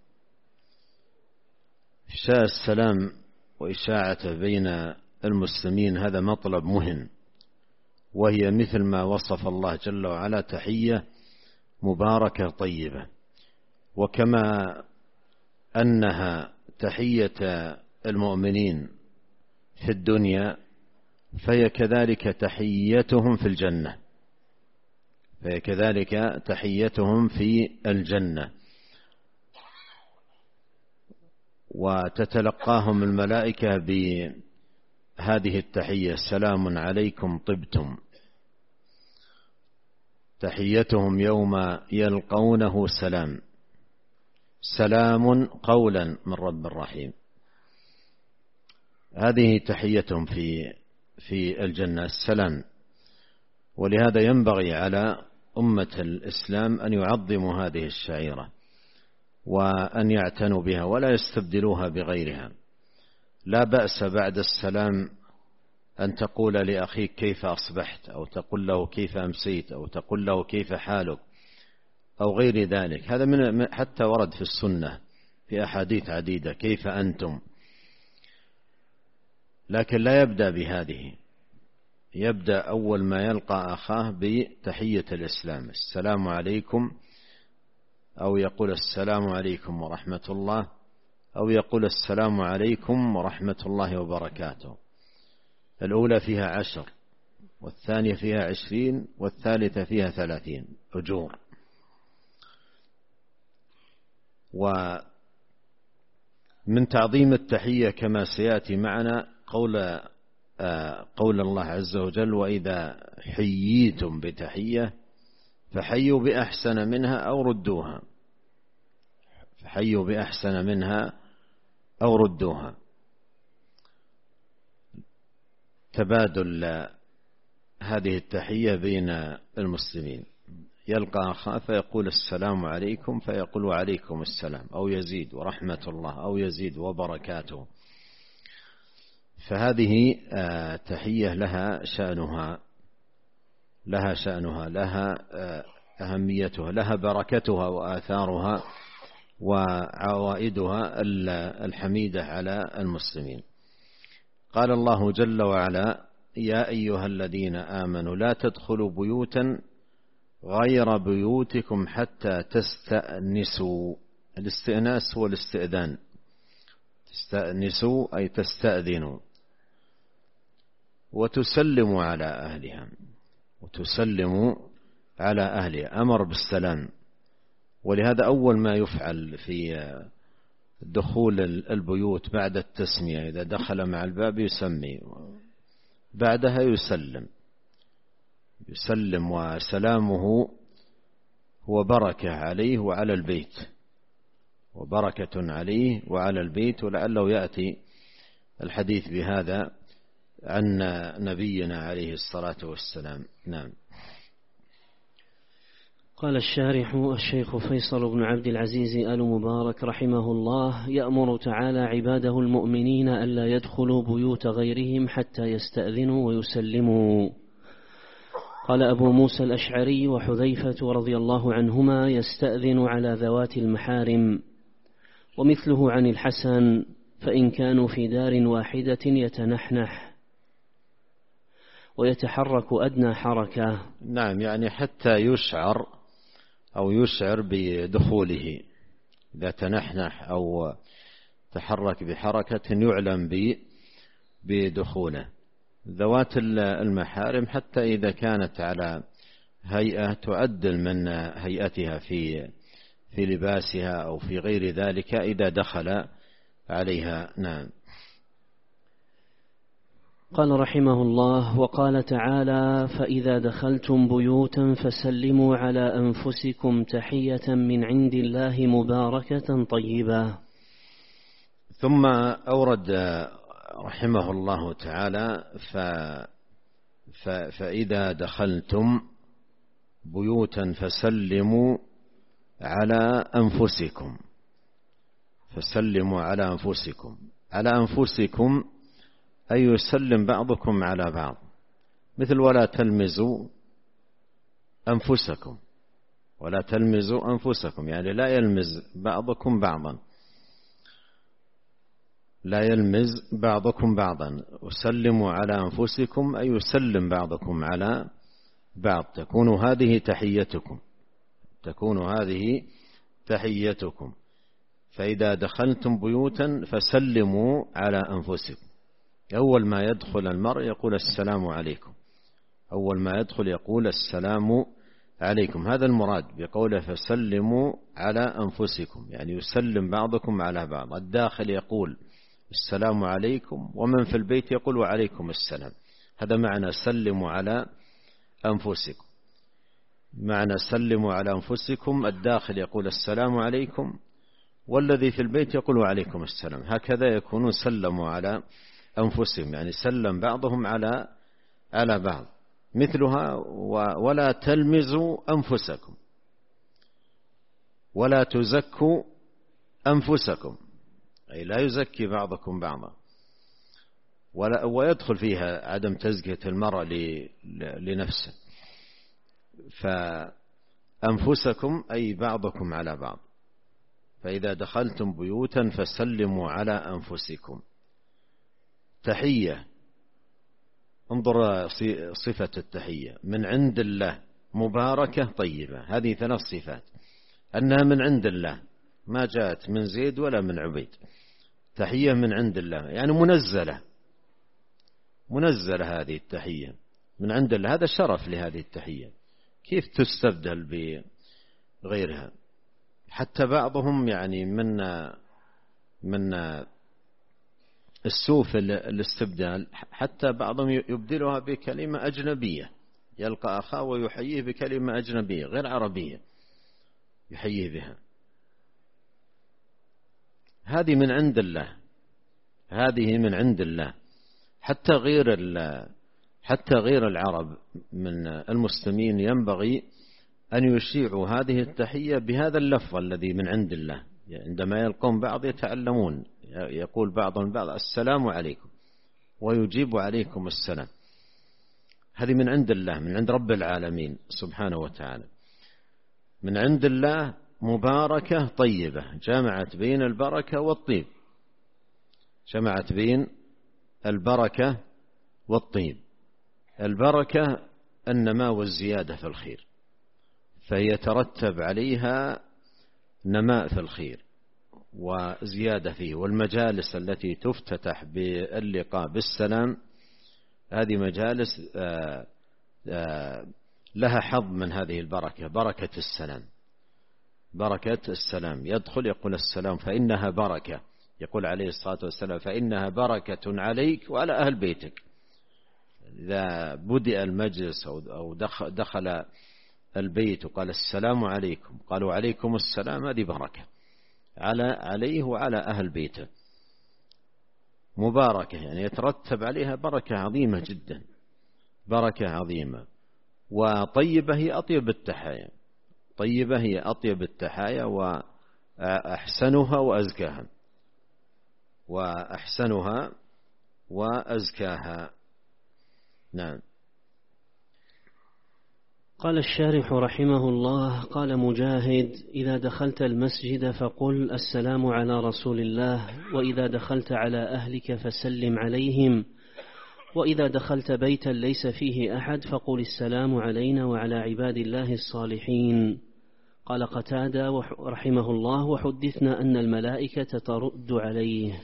إفشاء السلام وإشاعته بين المسلمين هذا مطلب مهم، وهي مثل ما وصف الله جل وعلا تحية مباركة طيبة. وكما أنها تحية المؤمنين في الدنيا فهي كذلك تحيتهم في الجنة، فهي كذلك تحيتهم في الجنة. وتتلقاهم الملائكة بهذه التحية: سلام عليكم طبتم. تحيتهم يوم يلقونه سلام، سلام قولا من رب رحيم. هذه تحيتهم في في الجنة، السلام. ولهذا ينبغي على أمة الإسلام أن يعظموا هذه الشعيرة وأن يعتنوا بها ولا يستبدلوها بغيرها. لا بأس بعد السلام أن تقول لأخيك كيف أصبحت، أو تقول له كيف أمسيت، أو تقول له كيف حالك، أو غير ذلك. هذا من حتى ورد في السنة في أحاديث عديدة: كيف أنتم. لكن لا يبدأ بهذه، يبدأ أول ما يلقى أخاه بتحية الإسلام: السلام عليكم أو يقول السلام عليكم ورحمة الله، أو يقول السلام عليكم ورحمة الله وبركاته. الأولى فيها عشر، والثانية فيها عشرين، والثالثة فيها ثلاثين أجور. ومن تعظيم التحية كما سيأتي معنا قول قول الله عز وجل: وإذا حييتم بتحية فحيوا بأحسن منها أو ردوها، فحيوا بأحسن منها أو ردوها. تبادل هذه التحية بين المسلمين، يلقى أخاه فيقول السلام عليكم فيقول وعليكم السلام، أو يزيد ورحمة الله، أو يزيد وبركاته. فهذه تحية لها شأنها، لها شأنها، لها أهميتها، لها بركتها وآثارها وعوائدها الحميدة على المسلمين. قال الله جل وعلا: يا أيها الذين آمنوا لا تدخلوا بيوتا غير بيوتكم حتى تستأنسوا. الاستئناس هو الاستئذان، تستأنسوا أي تستأذنوا، وتسلموا على أهلها، وتسلموا على أهلها. أمر بالسلام، ولهذا أول ما يفعل في دخول البيوت بعد التسمية، إذا دخل مع الباب يسمي، بعدها يسلم يسلم وسلامه هو بركة عليه وعلى البيت، وبركة عليه وعلى البيت. ولعله يأتي الحديث بهذا عن نبينا عليه الصلاة والسلام. نعم. قال الشارح الشيخ فيصل بن عبد العزيز آل مبارك رحمه الله: يأمر تعالى عباده المؤمنين ألا يدخلوا بيوت غيرهم حتى يستأذنوا ويسلموا. قال أبو موسى الأشعري وحذيفة رضي الله عنهما: يستأذن على ذوات المحارم. ومثله عن الحسن: فإن كانوا في دار واحدة يتنحنح ويتحرك أدنى حركة. نعم، يعني حتى يشعر أو يشعر بدخوله، إذا تنحنح أو تحرك بحركة يعلم بدخوله. ذوات المحارم حتى إذا كانت على هيئة تعدل من هيئتها في في لباسها أو في غير ذلك إذا دخل عليها. نعم. قال رحمه الله: وقال تعالى: فإذا دخلتم بيوتا فسلموا على أنفسكم تحية من عند الله مباركة طيبة. ثم أورد رحمه الله تعالى: ف... ف... فإذا دخلتم بيوتا فسلموا على أنفسكم، فسلموا على أنفسكم. على أنفسكم أي يسلم بعضكم على بعض، مثل ولا تلمزوا أنفسكم، ولا تلمزوا أنفسكم، يعني لا يلمز بعضكم بعضا، لا يلمز بعضكم بعضا. وسلموا على أنفسكم أي يسلم بعضكم على بعض، تكون هذه تحيتكم، تكون هذه تحيتكم. فإذا دخلتم بيوتا فسلموا على أنفسكم. أول ما يدخل المرء يقول السلام عليكم، أول ما يدخل يقول السلام عليكم. هذا المراد بقوله فسلموا على أنفسكم، يعني يسلم بعضكم على بعض. الداخل يقول السلام عليكم، ومن في البيت يقول وعليكم السلام. هذا معنى سلموا على أنفسكم. معنى سلموا على أنفسكم، الداخل يقول السلام عليكم، والذي في البيت يقول وعليكم السلام. هكذا يكونون سلموا على أنفسهم، يعني سلم بعضهم على على بعض. مثلها ولا تلمزوا أنفسكم، ولا تزكوا أنفسكم، أي لا يزكي بعضكم بعضا. ولا ويدخل فيها عدم تزكية المرء لنفسه. فأنفسكم أي بعضكم على بعض. فإذا دخلتم بيوتا فسلموا على أنفسكم. تحية، انظر صفة التحية: من عند الله مباركة طيبة. هذه ثلاث صفات: أنها من عند الله، ما جاءت من زيد ولا من عبيد، تحية من عند الله، يعني منزلة منزلة هذه التحية من عند الله. هذا شرف لهذه التحية، كيف تستبدل بغيرها؟ حتى بعضهم يعني من من السوء في الاستبدال، حتى بعضهم يبدلها بكلمة أجنبية، يلقى أخاه ويحييه بكلمة أجنبية غير عربية يحييه بها. هذه من عند الله، هذه من عند الله. حتى غير حتى غير العرب من المسلمين ينبغي أن يشيعوا هذه التحية بهذا اللفظ الذي من عند الله. عندما يلقون بعض يتعلمون، يقول بعضهم بعض السلام عليكم ويجيب عليكم السلام. هذه من عند الله، من عند رب العالمين سبحانه وتعالى، من عند الله، مباركة طيبة، جمعت بين البركة والطيب، جمعت بين البركة والطيب. البركة النماء والزيادة في الخير، فهي ترتب عليها نماء في الخير وزيادة فيه. والمجالس التي تفتتح باللقاء بالسلام هذه مجالس لها حظ من هذه البركة، بركة السلام، بركة السلام. يدخل يقول السلام فإنها بركة، يقول عليه الصلاة والسلام فإنها بركة عليك وعلى أهل بيتك. إذا بدأ المجلس أو دخل البيت وقال السلام عليكم، قالوا عليكم السلام، هذه بركة على عليه وعلى أهل بيته، مباركة، يعني يترتب عليها بركة عظيمة جدا، بركة عظيمة. وطيبة هي أطيب التحايا، طيبة هي أطيب التحايا وأحسنها وأزكاها، وأحسنها وأزكاها. نعم. قال الشارح رحمه الله: قال مجاهد: إذا دخلت المسجد فقل السلام على رسول الله، وإذا دخلت على أهلك فسلم عليهم، وإذا دخلت بيتا ليس فيه أحد فقل السلام علينا وعلى عباد الله الصالحين. قال قتادة رحمه الله: وحدثنا أن الملائكة ترد عليه.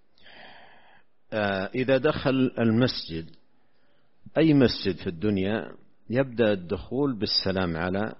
إذا دخل المسجد، أي مسجد في الدنيا، يبدأ الدخول بالسلام على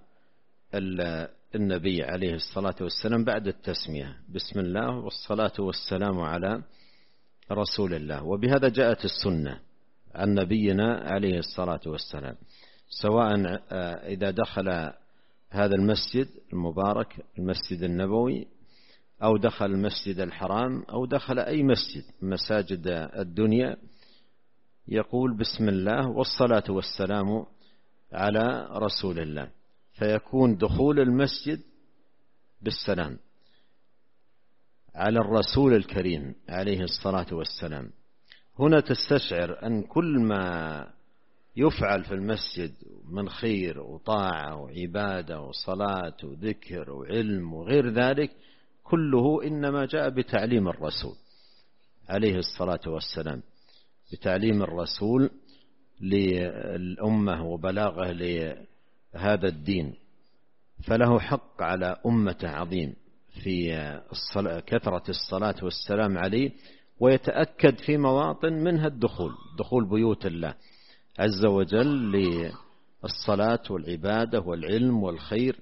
النبي عليه الصلاة والسلام بعد التسمية، بسم الله والصلاة والسلام على رسول الله. وبهذا جاءت السنة عن نبينا عليه الصلاة والسلام، سواء إذا دخل هذا المسجد المبارك المسجد النبوي، أو دخل المسجد الحرام، أو دخل أي مسجد مساجد الدنيا، يقول بسم الله والصلاة والسلام على رسول الله، فيكون دخول المسجد بالسلام على الرسول الكريم عليه الصلاة والسلام. هنا تستشعر أن كل ما يفعل في المسجد من خير وطاعة وعبادة وصلاة وذكر وعلم وغير ذلك كله إنما جاء بتعليم الرسول عليه الصلاة والسلام، بتعليم الرسول للأمة وبلاغه لهذا الدين. فله حق على أمة عظيم في الصلاة، كثرة الصلاة والسلام عليه، ويتأكد في مواطن منها الدخول، دخول بيوت الله عز وجل للصلاة والعبادة والعلم والخير.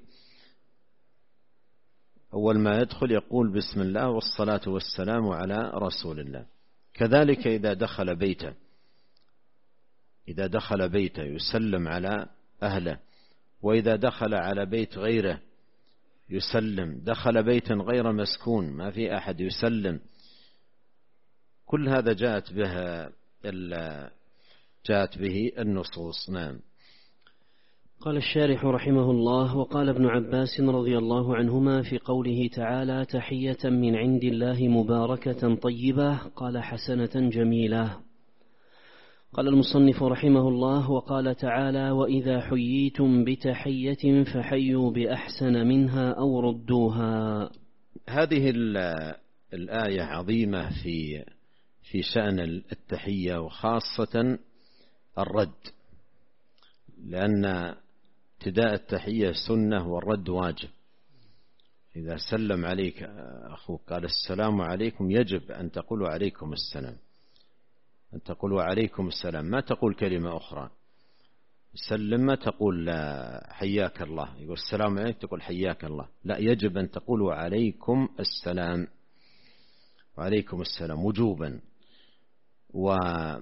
أول ما يدخل يقول بسم الله والصلاة والسلام على رسول الله. كذلك إذا دخل بيته، إذا دخل بيته يسلم على أهله، وإذا دخل على بيت غيره يسلم، دخل بيتا غير مسكون ما في أحد يسلم. كل هذا جاءت به جاءت به النصوص. نعم. قال الشارح رحمه الله: وقال ابن عباس رضي الله عنهما في قوله تعالى: تحية من عند الله مباركة طيبة، قال حسنة جميلة. قال المصنف رحمه الله: وقال تعالى: وإذا حييتم بتحية فحيوا بأحسن منها أو ردوها. هذه الآية عظيمة في في شأن التحية، وخاصة الرد، لأن ابتداء التحية سنة والرد واجب. إذا سلم عليك أخوك قال السلام عليكم يجب أن تقول عليكم السلام، أن تقول عليكم السلام، ما تقول كلمة أخرى. سلم ما تقول حياك الله، يقول السلام عليكم تقول حياك الله، لا، يجب أن تقولوا عليكم السلام، وعليكم السلام وجوبا. وهذا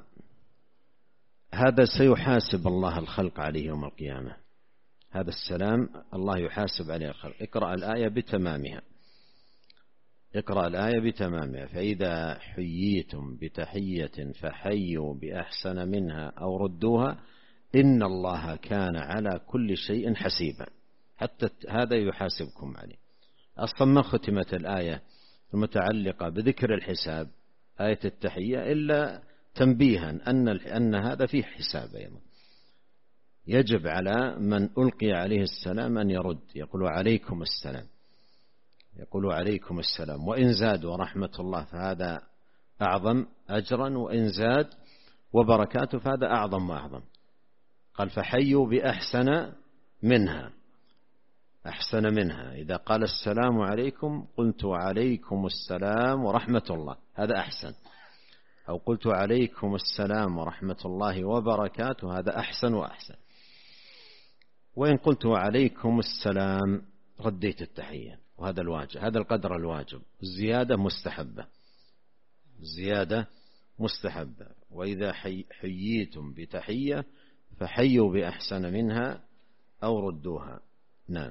سيحاسب الله الخلق عليه يوم القيامة، هذا السلام الله يحاسب عليه الخلق. اقرأ الآية بتمامها، اقرأ الآية بتمامها. فإذا حييتم بتحية فحيوا بأحسن منها أو ردوها إن الله كان على كل شيء حسيبا. حتى هذا يحاسبكم عليه. أصلا ما ختمت الآية المتعلقة بذكر الحساب آية التحية إلا تنبيها أن أن هذا فيه حساب أيضا. يجب على من ألقي عليه السلام أن يرد، يقول عليكم السلام، يقول عليكم السلام. وإن زاد ورحمة الله فهذا أعظم أجرا، وإن زاد وبركاته فهذا أعظم وأعظم. قال فحيوا بأحسن منها، أحسن منها. إذا قال السلام عليكم قلت عليكم السلام ورحمة الله، هذا أحسن. أو قلت عليكم السلام ورحمة الله وبركاته، هذا أحسن وأحسن. وإن قلت عليكم السلام رديت التحية، وهذا الواجب، هذا القدر الواجب. الزيادة مستحبة، الزيادة مستحبة. وإذا حي حييتم بتحية فحيوا بأحسن منها أو ردوها. نعم.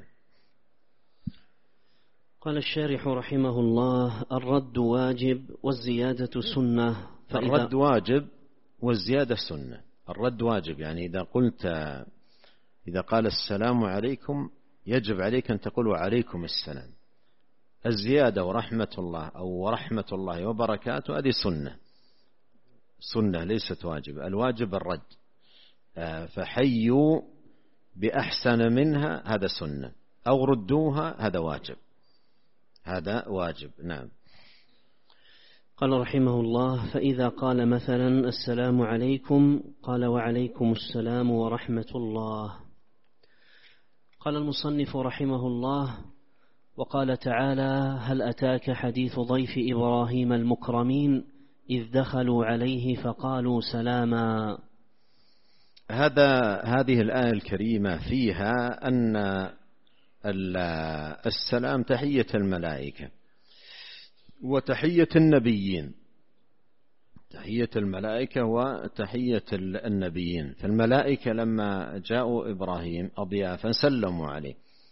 قال الشارح رحمه الله: الرد واجب والزيادة سنة. الرد واجب والزيادة سنة. الرد واجب يعني إذا قلت، إذا قال السلام عليكم يجب عليك أن تقول عليكم السلام. الزيادة ورحمة الله أو ورحمة الله وبركاته هذه سنة، سنة ليست واجب. الواجب الرد. فحيوا بأحسن منها هذا سنة، أو ردوها هذا واجب، هذا واجب. نعم. قال رحمه الله: فإذا قال مثلا السلام عليكم قال وعليكم السلام ورحمة الله. قال المصنف رحمه الله: وقال تعالى: هل أتاك حديث ضيف إبراهيم المكرمين إذ دخلوا عليه فقالوا سلاما. هذا هذه الآية الكريمة فيها أن السلام تحية الملائكة وتحية النبيين، تحية الملائكة وتحية النبيين. فالملائكة لما جاءوا إبراهيم أضيافا سلموا عليه،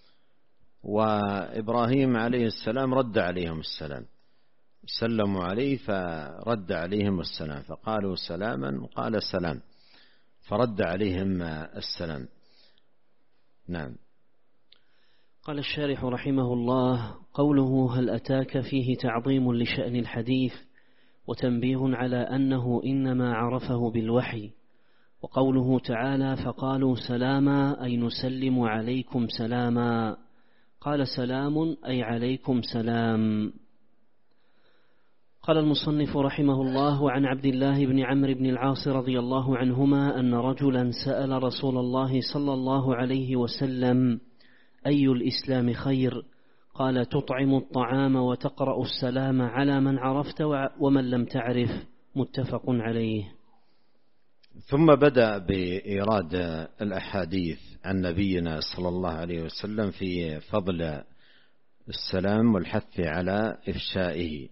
وإبراهيم عليه السلام رد عليهم السلام، سلموا عليه فرد عليهم السلام، فقالوا سلاما وقال سلام، فرد عليهم السلام. نعم. قال الشارح رحمه الله: قوله هل أتاك فيه تعظيم لشأن الحديث وتنبيه على أنه إنما عرفه بالوحي. وقوله تعالى فقالوا سلاما أي نسلم عليكم سلاما، قال سلام أي عليكم سلام. قال المصنف رحمه الله: عن عبد الله بن عمرو بن العاص رضي الله عنهما أن رجلا سأل رسول الله صلى الله عليه وسلم: أي الإسلام خير؟ قال: تطعم الطعام وتقرأ السلام على من عرفت ومن لم تعرف. متفق عليه. ثم بدأ بإيراد الأحاديث عن نبينا صلى الله عليه وسلم في فضل السلام والحث على إفشائه.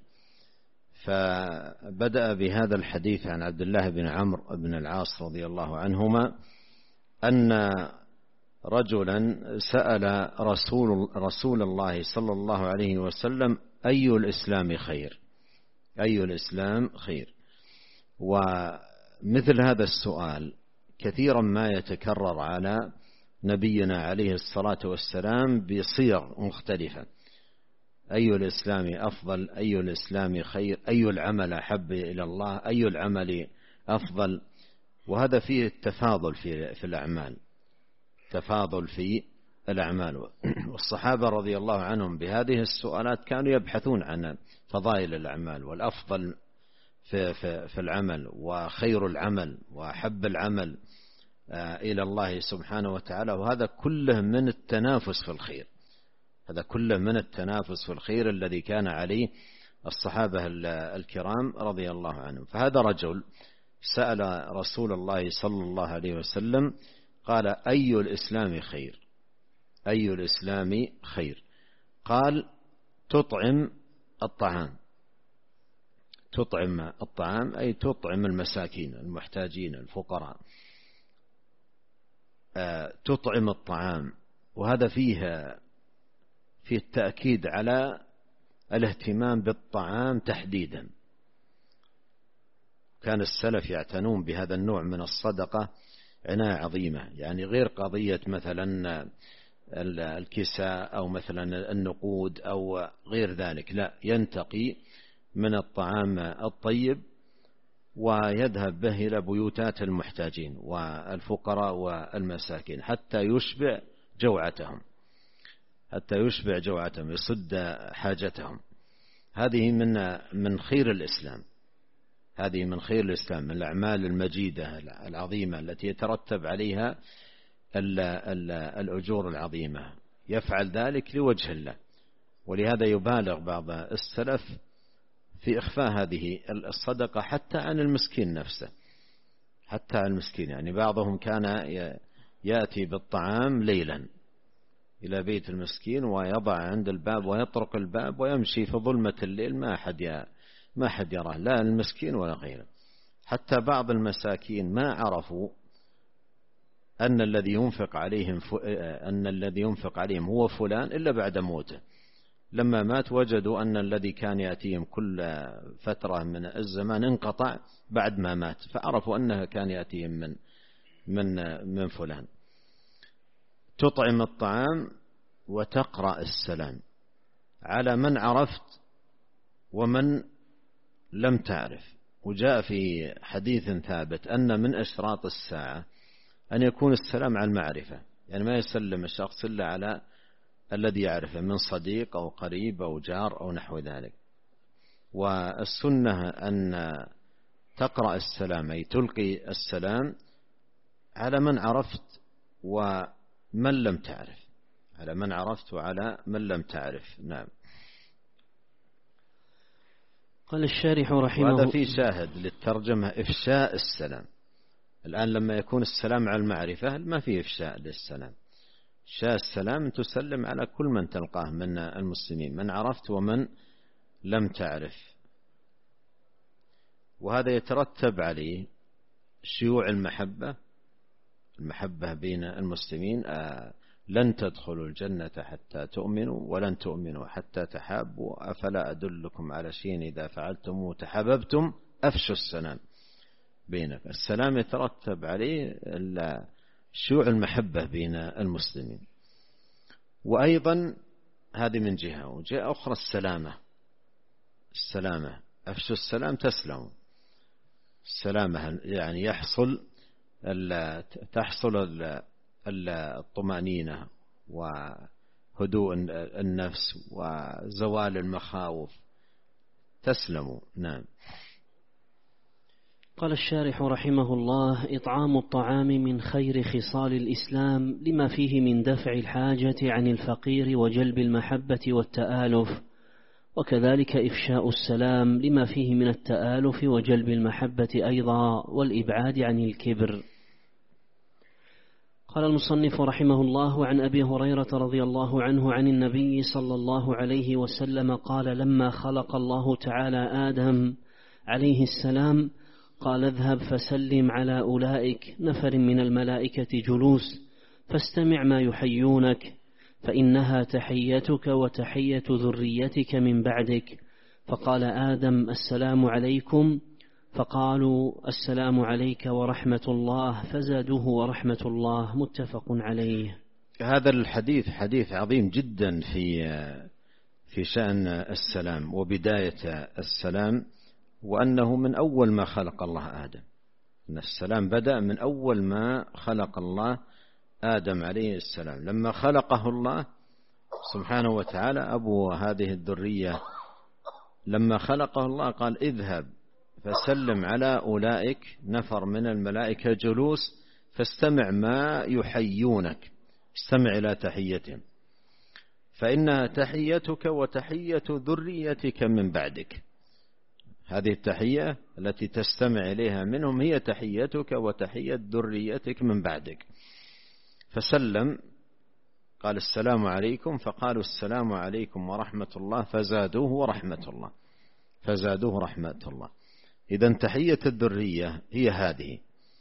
فبدأ بهذا الحديث عن عبد الله بن عمرو بن العاص رضي الله عنهما أن رجلا سأل رسول, رسول الله صلى الله عليه وسلم: أي الإسلام خير؟ أي الإسلام خير؟ ومثل هذا السؤال كثيرا ما يتكرر على نبينا عليه الصلاة والسلام بصيغ مختلفة: أي الإسلام أفضل؟ أي الإسلام خير؟ أي العمل أحب إلى الله؟ أي العمل أفضل؟ وهذا فيه التفاضل في, في الأعمال، تفاضل في الأعمال. والصحابة رضي الله عنهم بهذه السؤالات كانوا يبحثون عن فضائل الأعمال والأفضل في, في, في العمل وخير العمل وأحب العمل إلى الله سبحانه وتعالى. وهذا كله من التنافس في الخير، هذا كله من التنافس والخير الذي كان عليه الصحابة الكرام رضي الله عنهم. فهذا رجل سأل رسول الله صلى الله عليه وسلم قال: أي الإسلام خير؟ أي الإسلام خير؟ قال: تطعم الطعام. تطعم الطعام أي تطعم المساكين المحتاجين الفقراء. تطعم الطعام، وهذا فيه في التأكيد على الاهتمام بالطعام تحديدا. كان السلف يعتنون بهذا النوع من الصدقة عناية عظيمة، يعني غير قضية مثلا الكساء أو مثلا النقود أو غير ذلك، لا، ينتقي من الطعام الطيب ويذهب به إلى بيوتات المحتاجين والفقراء والمساكين حتى يشبع جوعتهم حتى يشبع جوعتهم يسد حاجتهم. هذه من من خير الإسلام، هذه من خير الإسلام، من الأعمال المجيدة العظيمة التي يترتب عليها الأجور العظيمة. يفعل ذلك لوجه الله، ولهذا يبالغ بعض السلف في إخفاء هذه الصدقة حتى عن المسكين نفسه، حتى عن المسكين. يعني بعضهم كان يأتي بالطعام ليلا إلى بيت المسكين ويضع عند الباب ويطرق الباب ويمشي في ظلمة الليل، ما أحد ما أحد يراه، لا المسكين ولا غيره. حتى بعض المساكين ما عرفوا أن الذي ينفق عليهم أن الذي ينفق عليهم هو فلان إلا بعد موته. لما مات وجدوا أن الذي كان يأتيهم كل فترة من الزمان انقطع بعد ما مات، فعرفوا أنه كان يأتيهم من من من فلان. تطعم الطعام وتقرأ السلام على من عرفت ومن لم تعرف. وجاء في حديث ثابت أن من أشراط الساعة أن يكون السلام على المعرفة، يعني ما يسلم الشخص إلا على الذي يعرفه من صديق أو قريب أو جار أو نحو ذلك. والسنة أن تقرأ السلام أي تلقي السلام على من عرفت ومن لم تعرف، على من عرفت وعلى من لم تعرف. نعم. قال الشارح رحمه الله، وهذا في شاهد للترجمة إفشاء السلام. الآن لما يكون السلام على المعرفة ما فيه إفشاء للسلام. شاء السلام تسلم على كل من تلقاه من المسلمين، من عرفت ومن لم تعرف. وهذا يترتب عليه شيوع المحبة المحبة بين المسلمين. آه لن تدخلوا الجنة حتى تؤمنوا ولن تؤمنوا حتى تحابوا أفلا أدلكم على شيء إذا فعلتم تحاببتم أفشوا السلام بينك. السلام يترتب عليه شيوع المحبة بين المسلمين. وأيضا هذه من جهة، وجهة أخرى السلامة. السلامة أفشوا السلام تسلموا. السلامة يعني يحصل تحصل الطمأنينة وهدوء النفس وزوال المخاوف، تسلموا. نعم. قال الشارح رحمه الله: إطعام الطعام من خير خصال الإسلام لما فيه من دفع الحاجة عن الفقير وجلب المحبة والتآلف، وكذلك إفشاء السلام لما فيه من التآلف وجلب المحبة أيضا والإبعاد عن الكبر. قال المصنف رحمه الله: عن أبي هريرة رضي الله عنه عن النبي صلى الله عليه وسلم قال: لما خلق الله تعالى آدم عليه السلام قال: اذهب فسلم على أولئك نفر من الملائكة جلوس فاستمع ما يحيونك، فإنها تحيتك وتحية ذريتك من بعدك. فقال آدم: السلام عليكم، فقالوا: السلام عليك ورحمة الله، فزادوه ورحمة الله. متفق عليه. هذا الحديث حديث عظيم جدا في في شأن السلام وبداية السلام، وأنه من أول ما خلق الله آدم. أن السلام بدأ من أول ما خلق الله آدم عليه السلام. لما خلقه الله سبحانه وتعالى أبو هذه الذرية، لما خلقه الله قال: اذهب فسلم على أولئك نفر من الملائكة جلوس فاستمع ما يحيونك، استمع إلى تحيتهم. فإنها تحيتك وتحية ذريتك من بعدك. هذه التحية التي تستمع إليها منهم هي تحيتك وتحية ذريتك من بعدك. فسلم قال السلام عليكم، فقالوا السلام عليكم ورحمة الله، فزادوه ورحمة الله، فزادوه رحمة الله. إذن تحية الذرية هي هذه،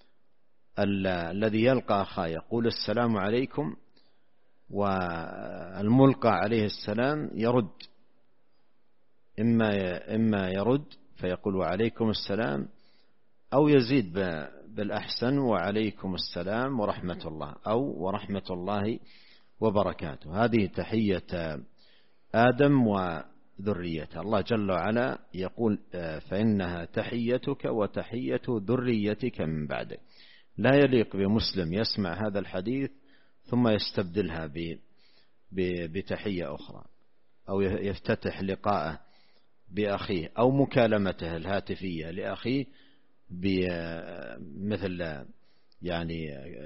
الذي يلقى أخاه يقول السلام عليكم، والملقى عليه السلام يرد، إما إما يرد فيقول وعليكم السلام، أو يزيد بالأحسن وعليكم السلام ورحمة الله، أو ورحمة الله وبركاته. هذه تحية آدم وذريته. الله جل وعلا يقول فإنها تحيتك وتحية ذريتك من بعدك. لا يليق بمسلم يسمع هذا الحديث ثم يستبدلها بتحية أخرى، أو يفتتح لقاءه بأخيه، أو مكالمته الهاتفية لأخيه بمثل يعني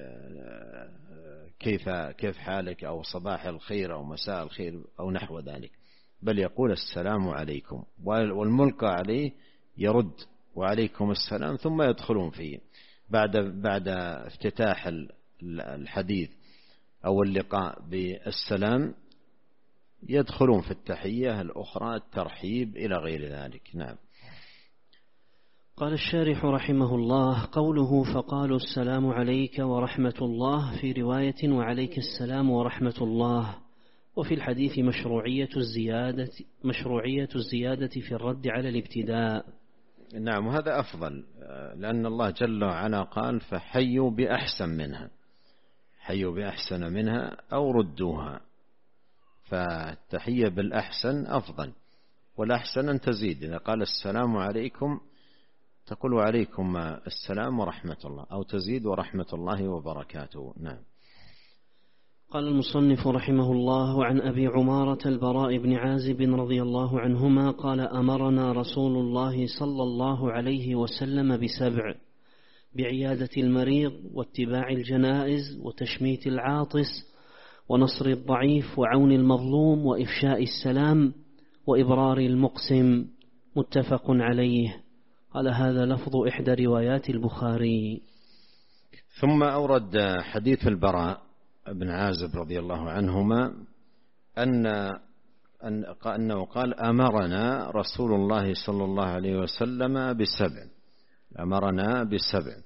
كيف كيف حالك، أو صباح الخير، أو مساء الخير، أو نحو ذلك. بل يقول السلام عليكم، والملقى عليه يرد وعليكم السلام، ثم يدخلون فيه بعد بعد افتتاح الحديث أو اللقاء بالسلام، يدخلون في التحية الأخرى الترحيب إلى غير ذلك. نعم. قال الشارح رحمه الله: قوله فقالوا السلام عليك ورحمة الله في رواية وعليك السلام ورحمة الله، وفي الحديث مشروعية الزيادة, مشروعية الزيادة في الرد على الابتداء. نعم، وهذا أفضل، لأن الله جل وعلا قال فحيوا بأحسن منها، حيوا بأحسن منها أو ردوها، فالتحية بالأحسن أفضل، والأحسن أن تزيد. إذا قال السلام عليكم تقول وعليكم السلام ورحمة الله، أو تزيد ورحمة الله وبركاته. نعم. قال المصنف رحمه الله: عن أبي عمارة البراء بن عازب رضي الله عنهما قال: أمرنا رسول الله صلى الله عليه وسلم بسبع: بعيادة المريض، واتباع الجنائز، وتشميت العاطس، ونصر الضعيف، وعون المظلوم، وإفشاء السلام، وإبرار المقسم. متفق عليه. قال: هذا لفظ إحدى روايات البخاري. ثم أورد حديث البراء بن عازب رضي الله عنهما أن أنه قال: أمرنا رسول الله صلى الله عليه وسلم بسبع، أمرنا بسبع،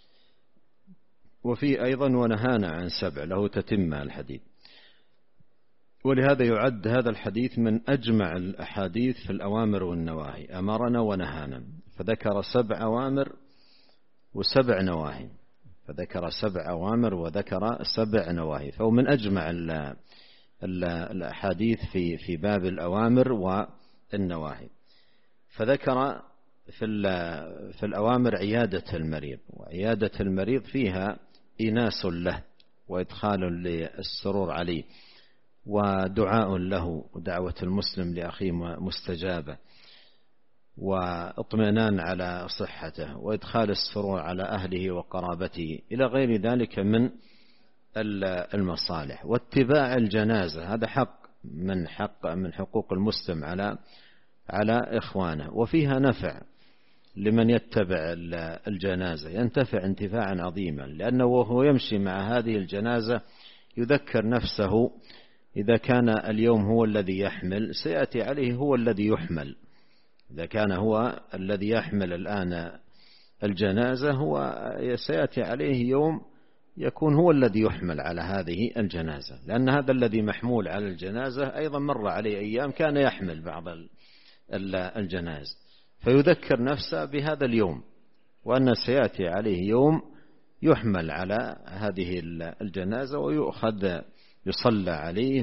وفي أيضا ونهانا عن سبع، له تتمة الحديث. ولهذا يعد هذا الحديث من أجمع الأحاديث في الأوامر والنواهي، أمرنا ونهانا، فذكر سبع أوامر وسبع نواهي، فذكر سبع أوامر وذكر سبع نواهي، فهو من أجمع الأحاديث في في باب الأوامر والنواهي. فذكر في في الأوامر عيادة المريض، وعيادة المريض فيها إناس له وإدخال للسرور عليه، ودعاء له، ودعوة المسلم لأخيه مستجابة، واطمئنان على صحته، وإدخال السرور على أهله وقرابته، إلى غير ذلك من المصالح. واتباع الجنازة، هذا حق من حق من حقوق المسلم على على إخوانه، وفيها نفع لمن يتبع الجنازة، ينتفع انتفاعا عظيما، لأنه وهو يمشي مع هذه الجنازة يذكر نفسه إذا كان اليوم هو الذي يحمل سيأتي عليه هو الذي يحمل. إذا كان هو الذي يحمل الآن الجنازة هو سيأتي عليه يوم يكون هو الذي يحمل على هذه الجنازة، لأن هذا الذي محمول على الجنازة أيضا مر عليه أيام كان يحمل بعض الجنائز، فيذكر نفسه بهذا اليوم، وأن سيأتي عليه يوم يحمل على هذه الجنازة ويؤخذ يصلى عليه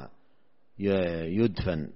ويدفن،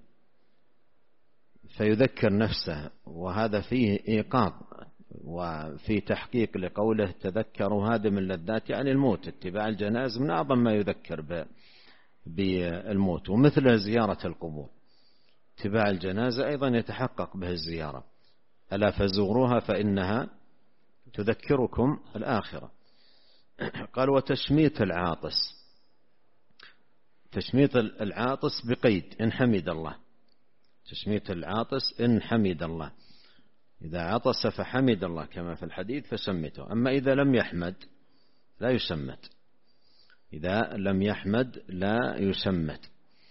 فيذكر نفسه. وهذا فيه إيقاظ وفي تحقيق لقوله تذكروا هادم اللذات، يعني الموت. اتباع الجنائز من أعظم ما يذكر بالموت، ومثل زيارة القبور، اتباع الجنازة أيضا يتحقق به الزيارة. ألا فزوروها فإنها تذكركم الآخرة. قال: وتشميت العاطس، تشميت العاطس بقيد إن حمد الله، تشميت العاطس إن حمد الله، إذا عطس فحمد الله كما في الحديث فشمته. أما إذا لم يحمد لا يشمت، إذا لم يحمد لا يشمت.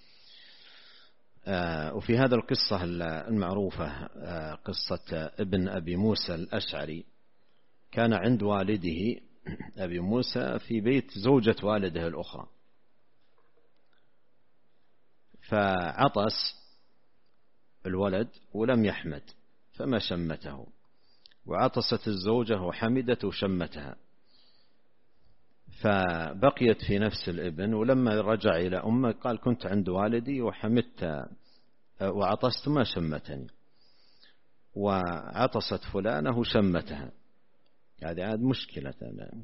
آه وفي هذا القصة المعروفة آه قصة ابن أبي موسى الأشعري، كان عند والده أبي موسى في بيت زوجة والده الأخرى، فعطس الولد ولم يحمد فما شمته، وعطست الزوجة وحمدت وشمتها، فبقيت في نفس الابن. ولما رجع إلى أمه قال كنت عند والدي وحمدت وعطست ما شمتني، وعطست فلانة وشمتها، هذه عاد مشكلة.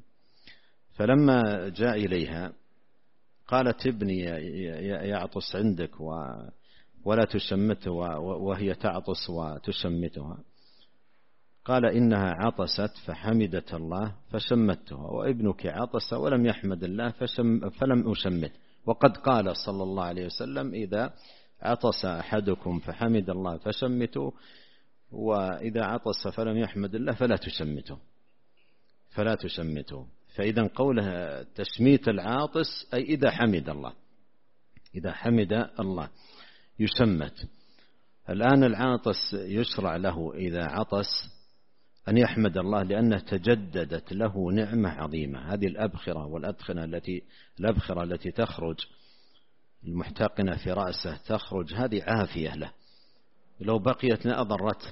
فلما جاء إليها قالت ابني يعطس عندك ولا تشمته وهي تعطس وتشمتها، قال إنها عطست فحمدت الله فشمتها، وابنك عطس ولم يحمد الله فشم فلم أشمت. وقد قال صلى الله عليه وسلم إذا عطس أحدكم فحمد الله فشمته، وإذا عطس فلم يحمد الله فلا تشمته فلا تشمته. فإذا قولها تشميت العاطس أي إذا حمد الله، إذا حمد الله يشمت. الآن العاطس يشرع له إذا عطس أن يحمد الله لأنه تجددت له نعمة عظيمة. هذه الأبخرة والأدخنة التي الأبخرة التي تخرج المحتقنة في رأسه تخرج، هذه عافية له، لو بقيت لأضرته،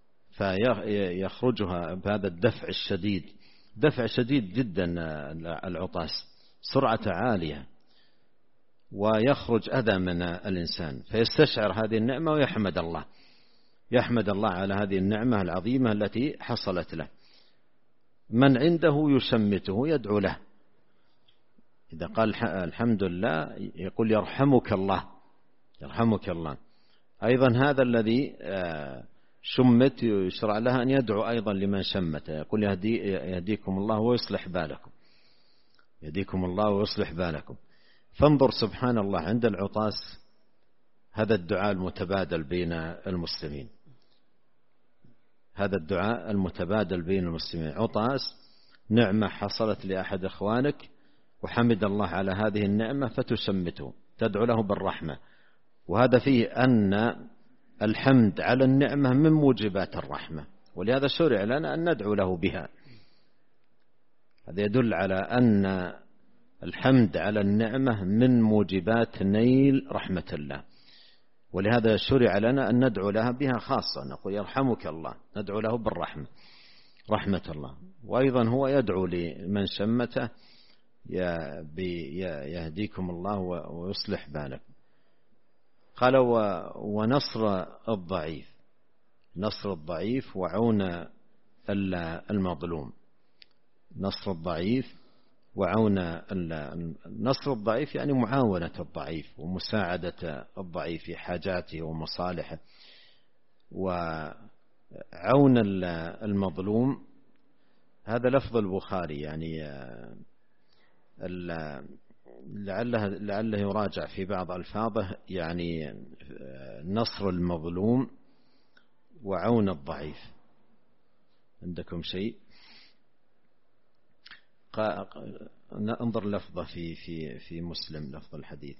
فيخرجها بهذا الدفع الشديد، دفع شديد جدا العطاس، سرعة عالية، ويخرج أذى من الإنسان، فيستشعر هذه النعمة ويحمد الله، يحمد الله على هذه النعمة العظيمة التي حصلت له. من عنده يشمته يدعو له، إذا قال الحمد لله يقول يرحمك الله، يرحمك الله. أيضا هذا الذي شمت يشرع لها أن يدعو أيضا لمن شمت، يقول يهدي يهديكم الله ويصلح بالكم، يهديكم الله ويصلح بالكم. فانظر سبحان الله عند العطاس هذا الدعاء المتبادل بين المسلمين، هذا الدعاء المتبادل بين المسلمين. عطاس نعمة حصلت لأحد إخوانك وحمد الله على هذه النعمة فتشمته، تدعو له بالرحمة، وهذا فيه أن الحمد على النعمة من موجبات الرحمة، ولهذا شرع لنا أن ندعو له بها. هذا يدل على أن الحمد على النعمة من موجبات نيل رحمة الله، ولهذا شرع لنا أن ندعو لها بها خاصة، نقول يرحمك الله، ندعو له بالرحمة، رحمة الله. وأيضا هو يدعو لمن شمته يهديكم الله ويصلح بالك. قال ونصر الضعيف، نصر الضعيف وعون المظلوم، نصر الضعيف وعون نصر الضعيف يعني معاونة الضعيف ومساعدة الضعيف في حاجاته ومصالحه. وعون المظلوم هذا لفظ البخاري، يعني لعله لعله يراجع في بعض ألفاظه، يعني نصر المظلوم وعون الضعيف. عندكم شيء؟ انظر لفظه في في في مسلم، لفظ الحديث.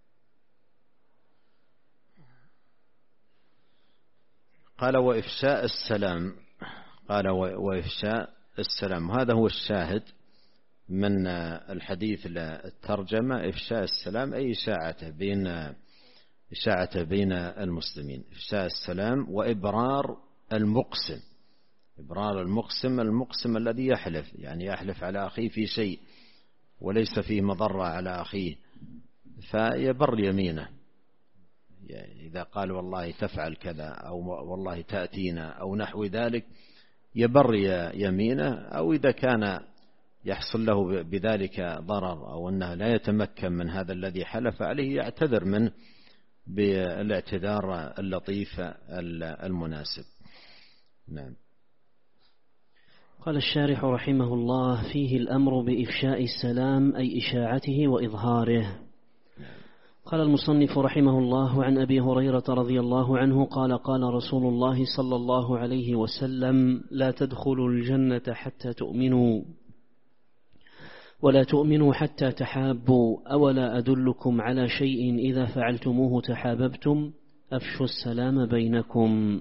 قال وإفشاء السلام، قال وإفشاء السلام، وهذا هو الشاهد من الحديث للترجمة. إفشاء السلام أي إشاعته بين إشاعته بين المسلمين، إفشاء السلام وإبرار المقسم، إبرار المقسم، المقسم الذي يحلف، يعني يحلف على أخيه في شيء وليس فيه مضرة على أخيه، فيبر يمينه، إذا قال والله تفعل كذا أو والله تأتينا أو نحو ذلك يبر يمينه، أو إذا كان يحصل له بذلك ضرر أو أنه لا يتمكن من هذا الذي حلف عليه يعتذر منه بالاعتذار اللطيف المناسب. نعم. قال الشارح رحمه الله: فيه الأمر بإفشاء السلام أي إشاعته وإظهاره. قال المصنف رحمه الله: عن أبي هريرة رضي الله عنه قال: قال رسول الله صلى الله عليه وسلم: لا تدخلوا الجنة حتى تؤمنوا، ولا تؤمنوا حتى تحابوا، أولا أدلكم على شيء إذا فعلتموه تحاببتم؟ أفشوا السلام بينكم.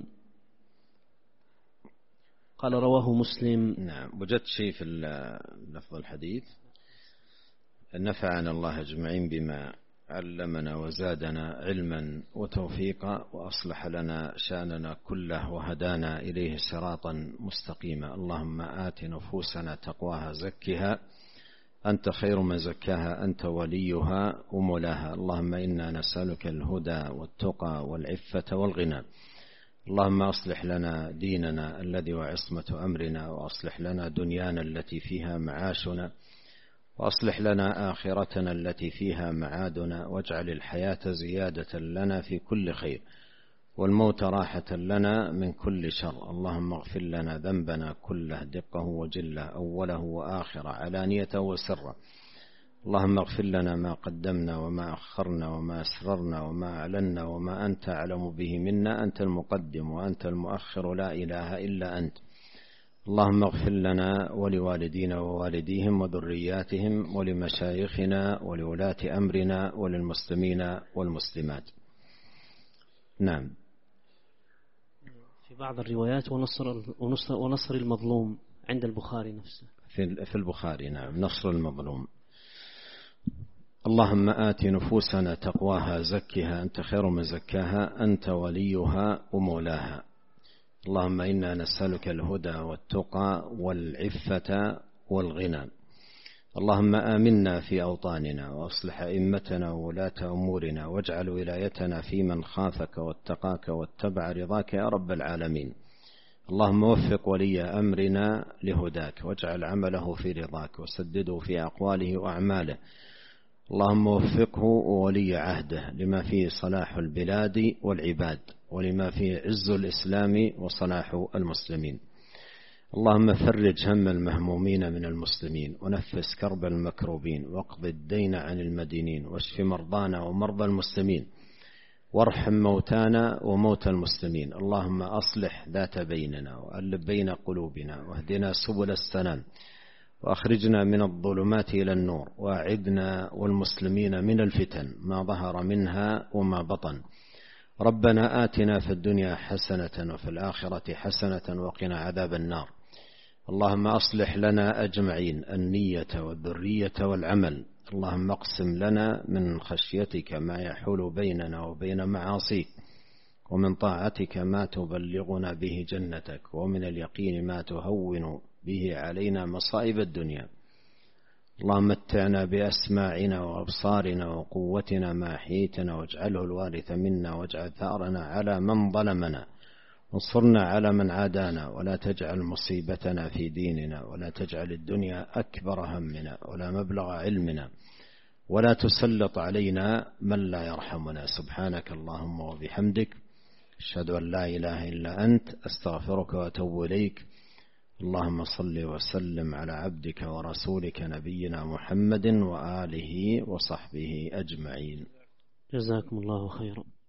قال: رواه مسلم. نعم. وجدت شيء في لفظ الحديث: نفعنا الله أجمعين بما علمنا وزادنا علما وتوفيقا وأصلح لنا شأننا كله وهدانا إليه صراطا مستقيما. اللهم آت نفوسنا تقواها زكها أنت خير من زكاها أنت وليها ومولاها. اللهم إنا نسألك الهدى والتقى والعفة والغنى. اللهم أصلح لنا ديننا الذي وعصمة أمرنا، وأصلح لنا دنيانا التي فيها معاشنا، وأصلح لنا آخرتنا التي فيها معادنا، واجعل الحياة زيادة لنا في كل خير، والموت راحة لنا من كل شر. اللهم اغفر لنا ذنبنا كله دقه وجله، أوله وآخره، علانيته وسره. اللهم اغفر لنا ما قدمنا وما أخرنا وما أسررنا وما أعلنا وما أنت أعلم به منا، أنت المقدم وأنت المؤخر، لا إله إلا أنت. اللهم اغفر لنا ولوالدينا ووالديهم وذرياتهم ولمشايخنا ولولاة أمرنا وللمسلمين والمسلمات. نعم. في بعض الروايات ونصر, ونصر, ونصر المظلوم عند البخاري نفسه. في البخاري نعم، نصر المظلوم. اللهم آت نفوسنا تقواها زكها أنت خير من زكاها أنت وليها ومولاها. اللهم إنا نسألك الهدى والتقى والعفة والغنى. اللهم آمنا في أوطاننا، وأصلح أئمتنا وولاة أمورنا، واجعل ولايتنا في من خافك واتقاك واتبع رضاك يا رب العالمين. اللهم وفق ولي أمرنا لهداك، واجعل عمله في رضاك، وسدده في أقواله وأعماله. اللهم وفقه وولي عهده لما فيه صلاح البلاد والعباد، ولما فيه عز الإسلام وصلاح المسلمين. اللهم فرج هم المهمومين من المسلمين، ونفس كرب المكروبين، واقض الدين عن المدينين، واشف مرضانا ومرضى المسلمين، وارحم موتانا وموتى المسلمين. اللهم أصلح ذات بيننا، وألف بين قلوبنا، واهدنا سبل السلام، وأخرجنا من الظلمات إلى النور، وأعذنا والمسلمين من الفتن ما ظهر منها وما بطن. ربنا آتنا في الدنيا حسنة وفي الآخرة حسنة وقنا عذاب النار. اللهم أصلح لنا أجمعين النية والذرية والعمل. اللهم اقسم لنا من خشيتك ما يحول بيننا وبين معاصيك، ومن طاعتك ما تبلغنا به جنتك، ومن اليقين ما تهون به علينا مصائب الدنيا. اللهم متعنا بأسماعنا وأبصارنا وقوتنا ما أحييتنا، واجعله الوارث منا، واجعل ثأرنا على من ظلمنا، وانصرنا على من عادانا، ولا تجعل مصيبتنا في ديننا، ولا تجعل الدنيا أكبر همنا ولا مبلغ علمنا، ولا تسلط علينا من لا يرحمنا. سبحانك اللهم وبحمدك، أشهد أن لا إله إلا أنت، أستغفرك وأتوب إليك. اللهم صل وسلم على عبدك ورسولك نبينا محمد وآله وصحبه أجمعين. جزاكم الله خيرا.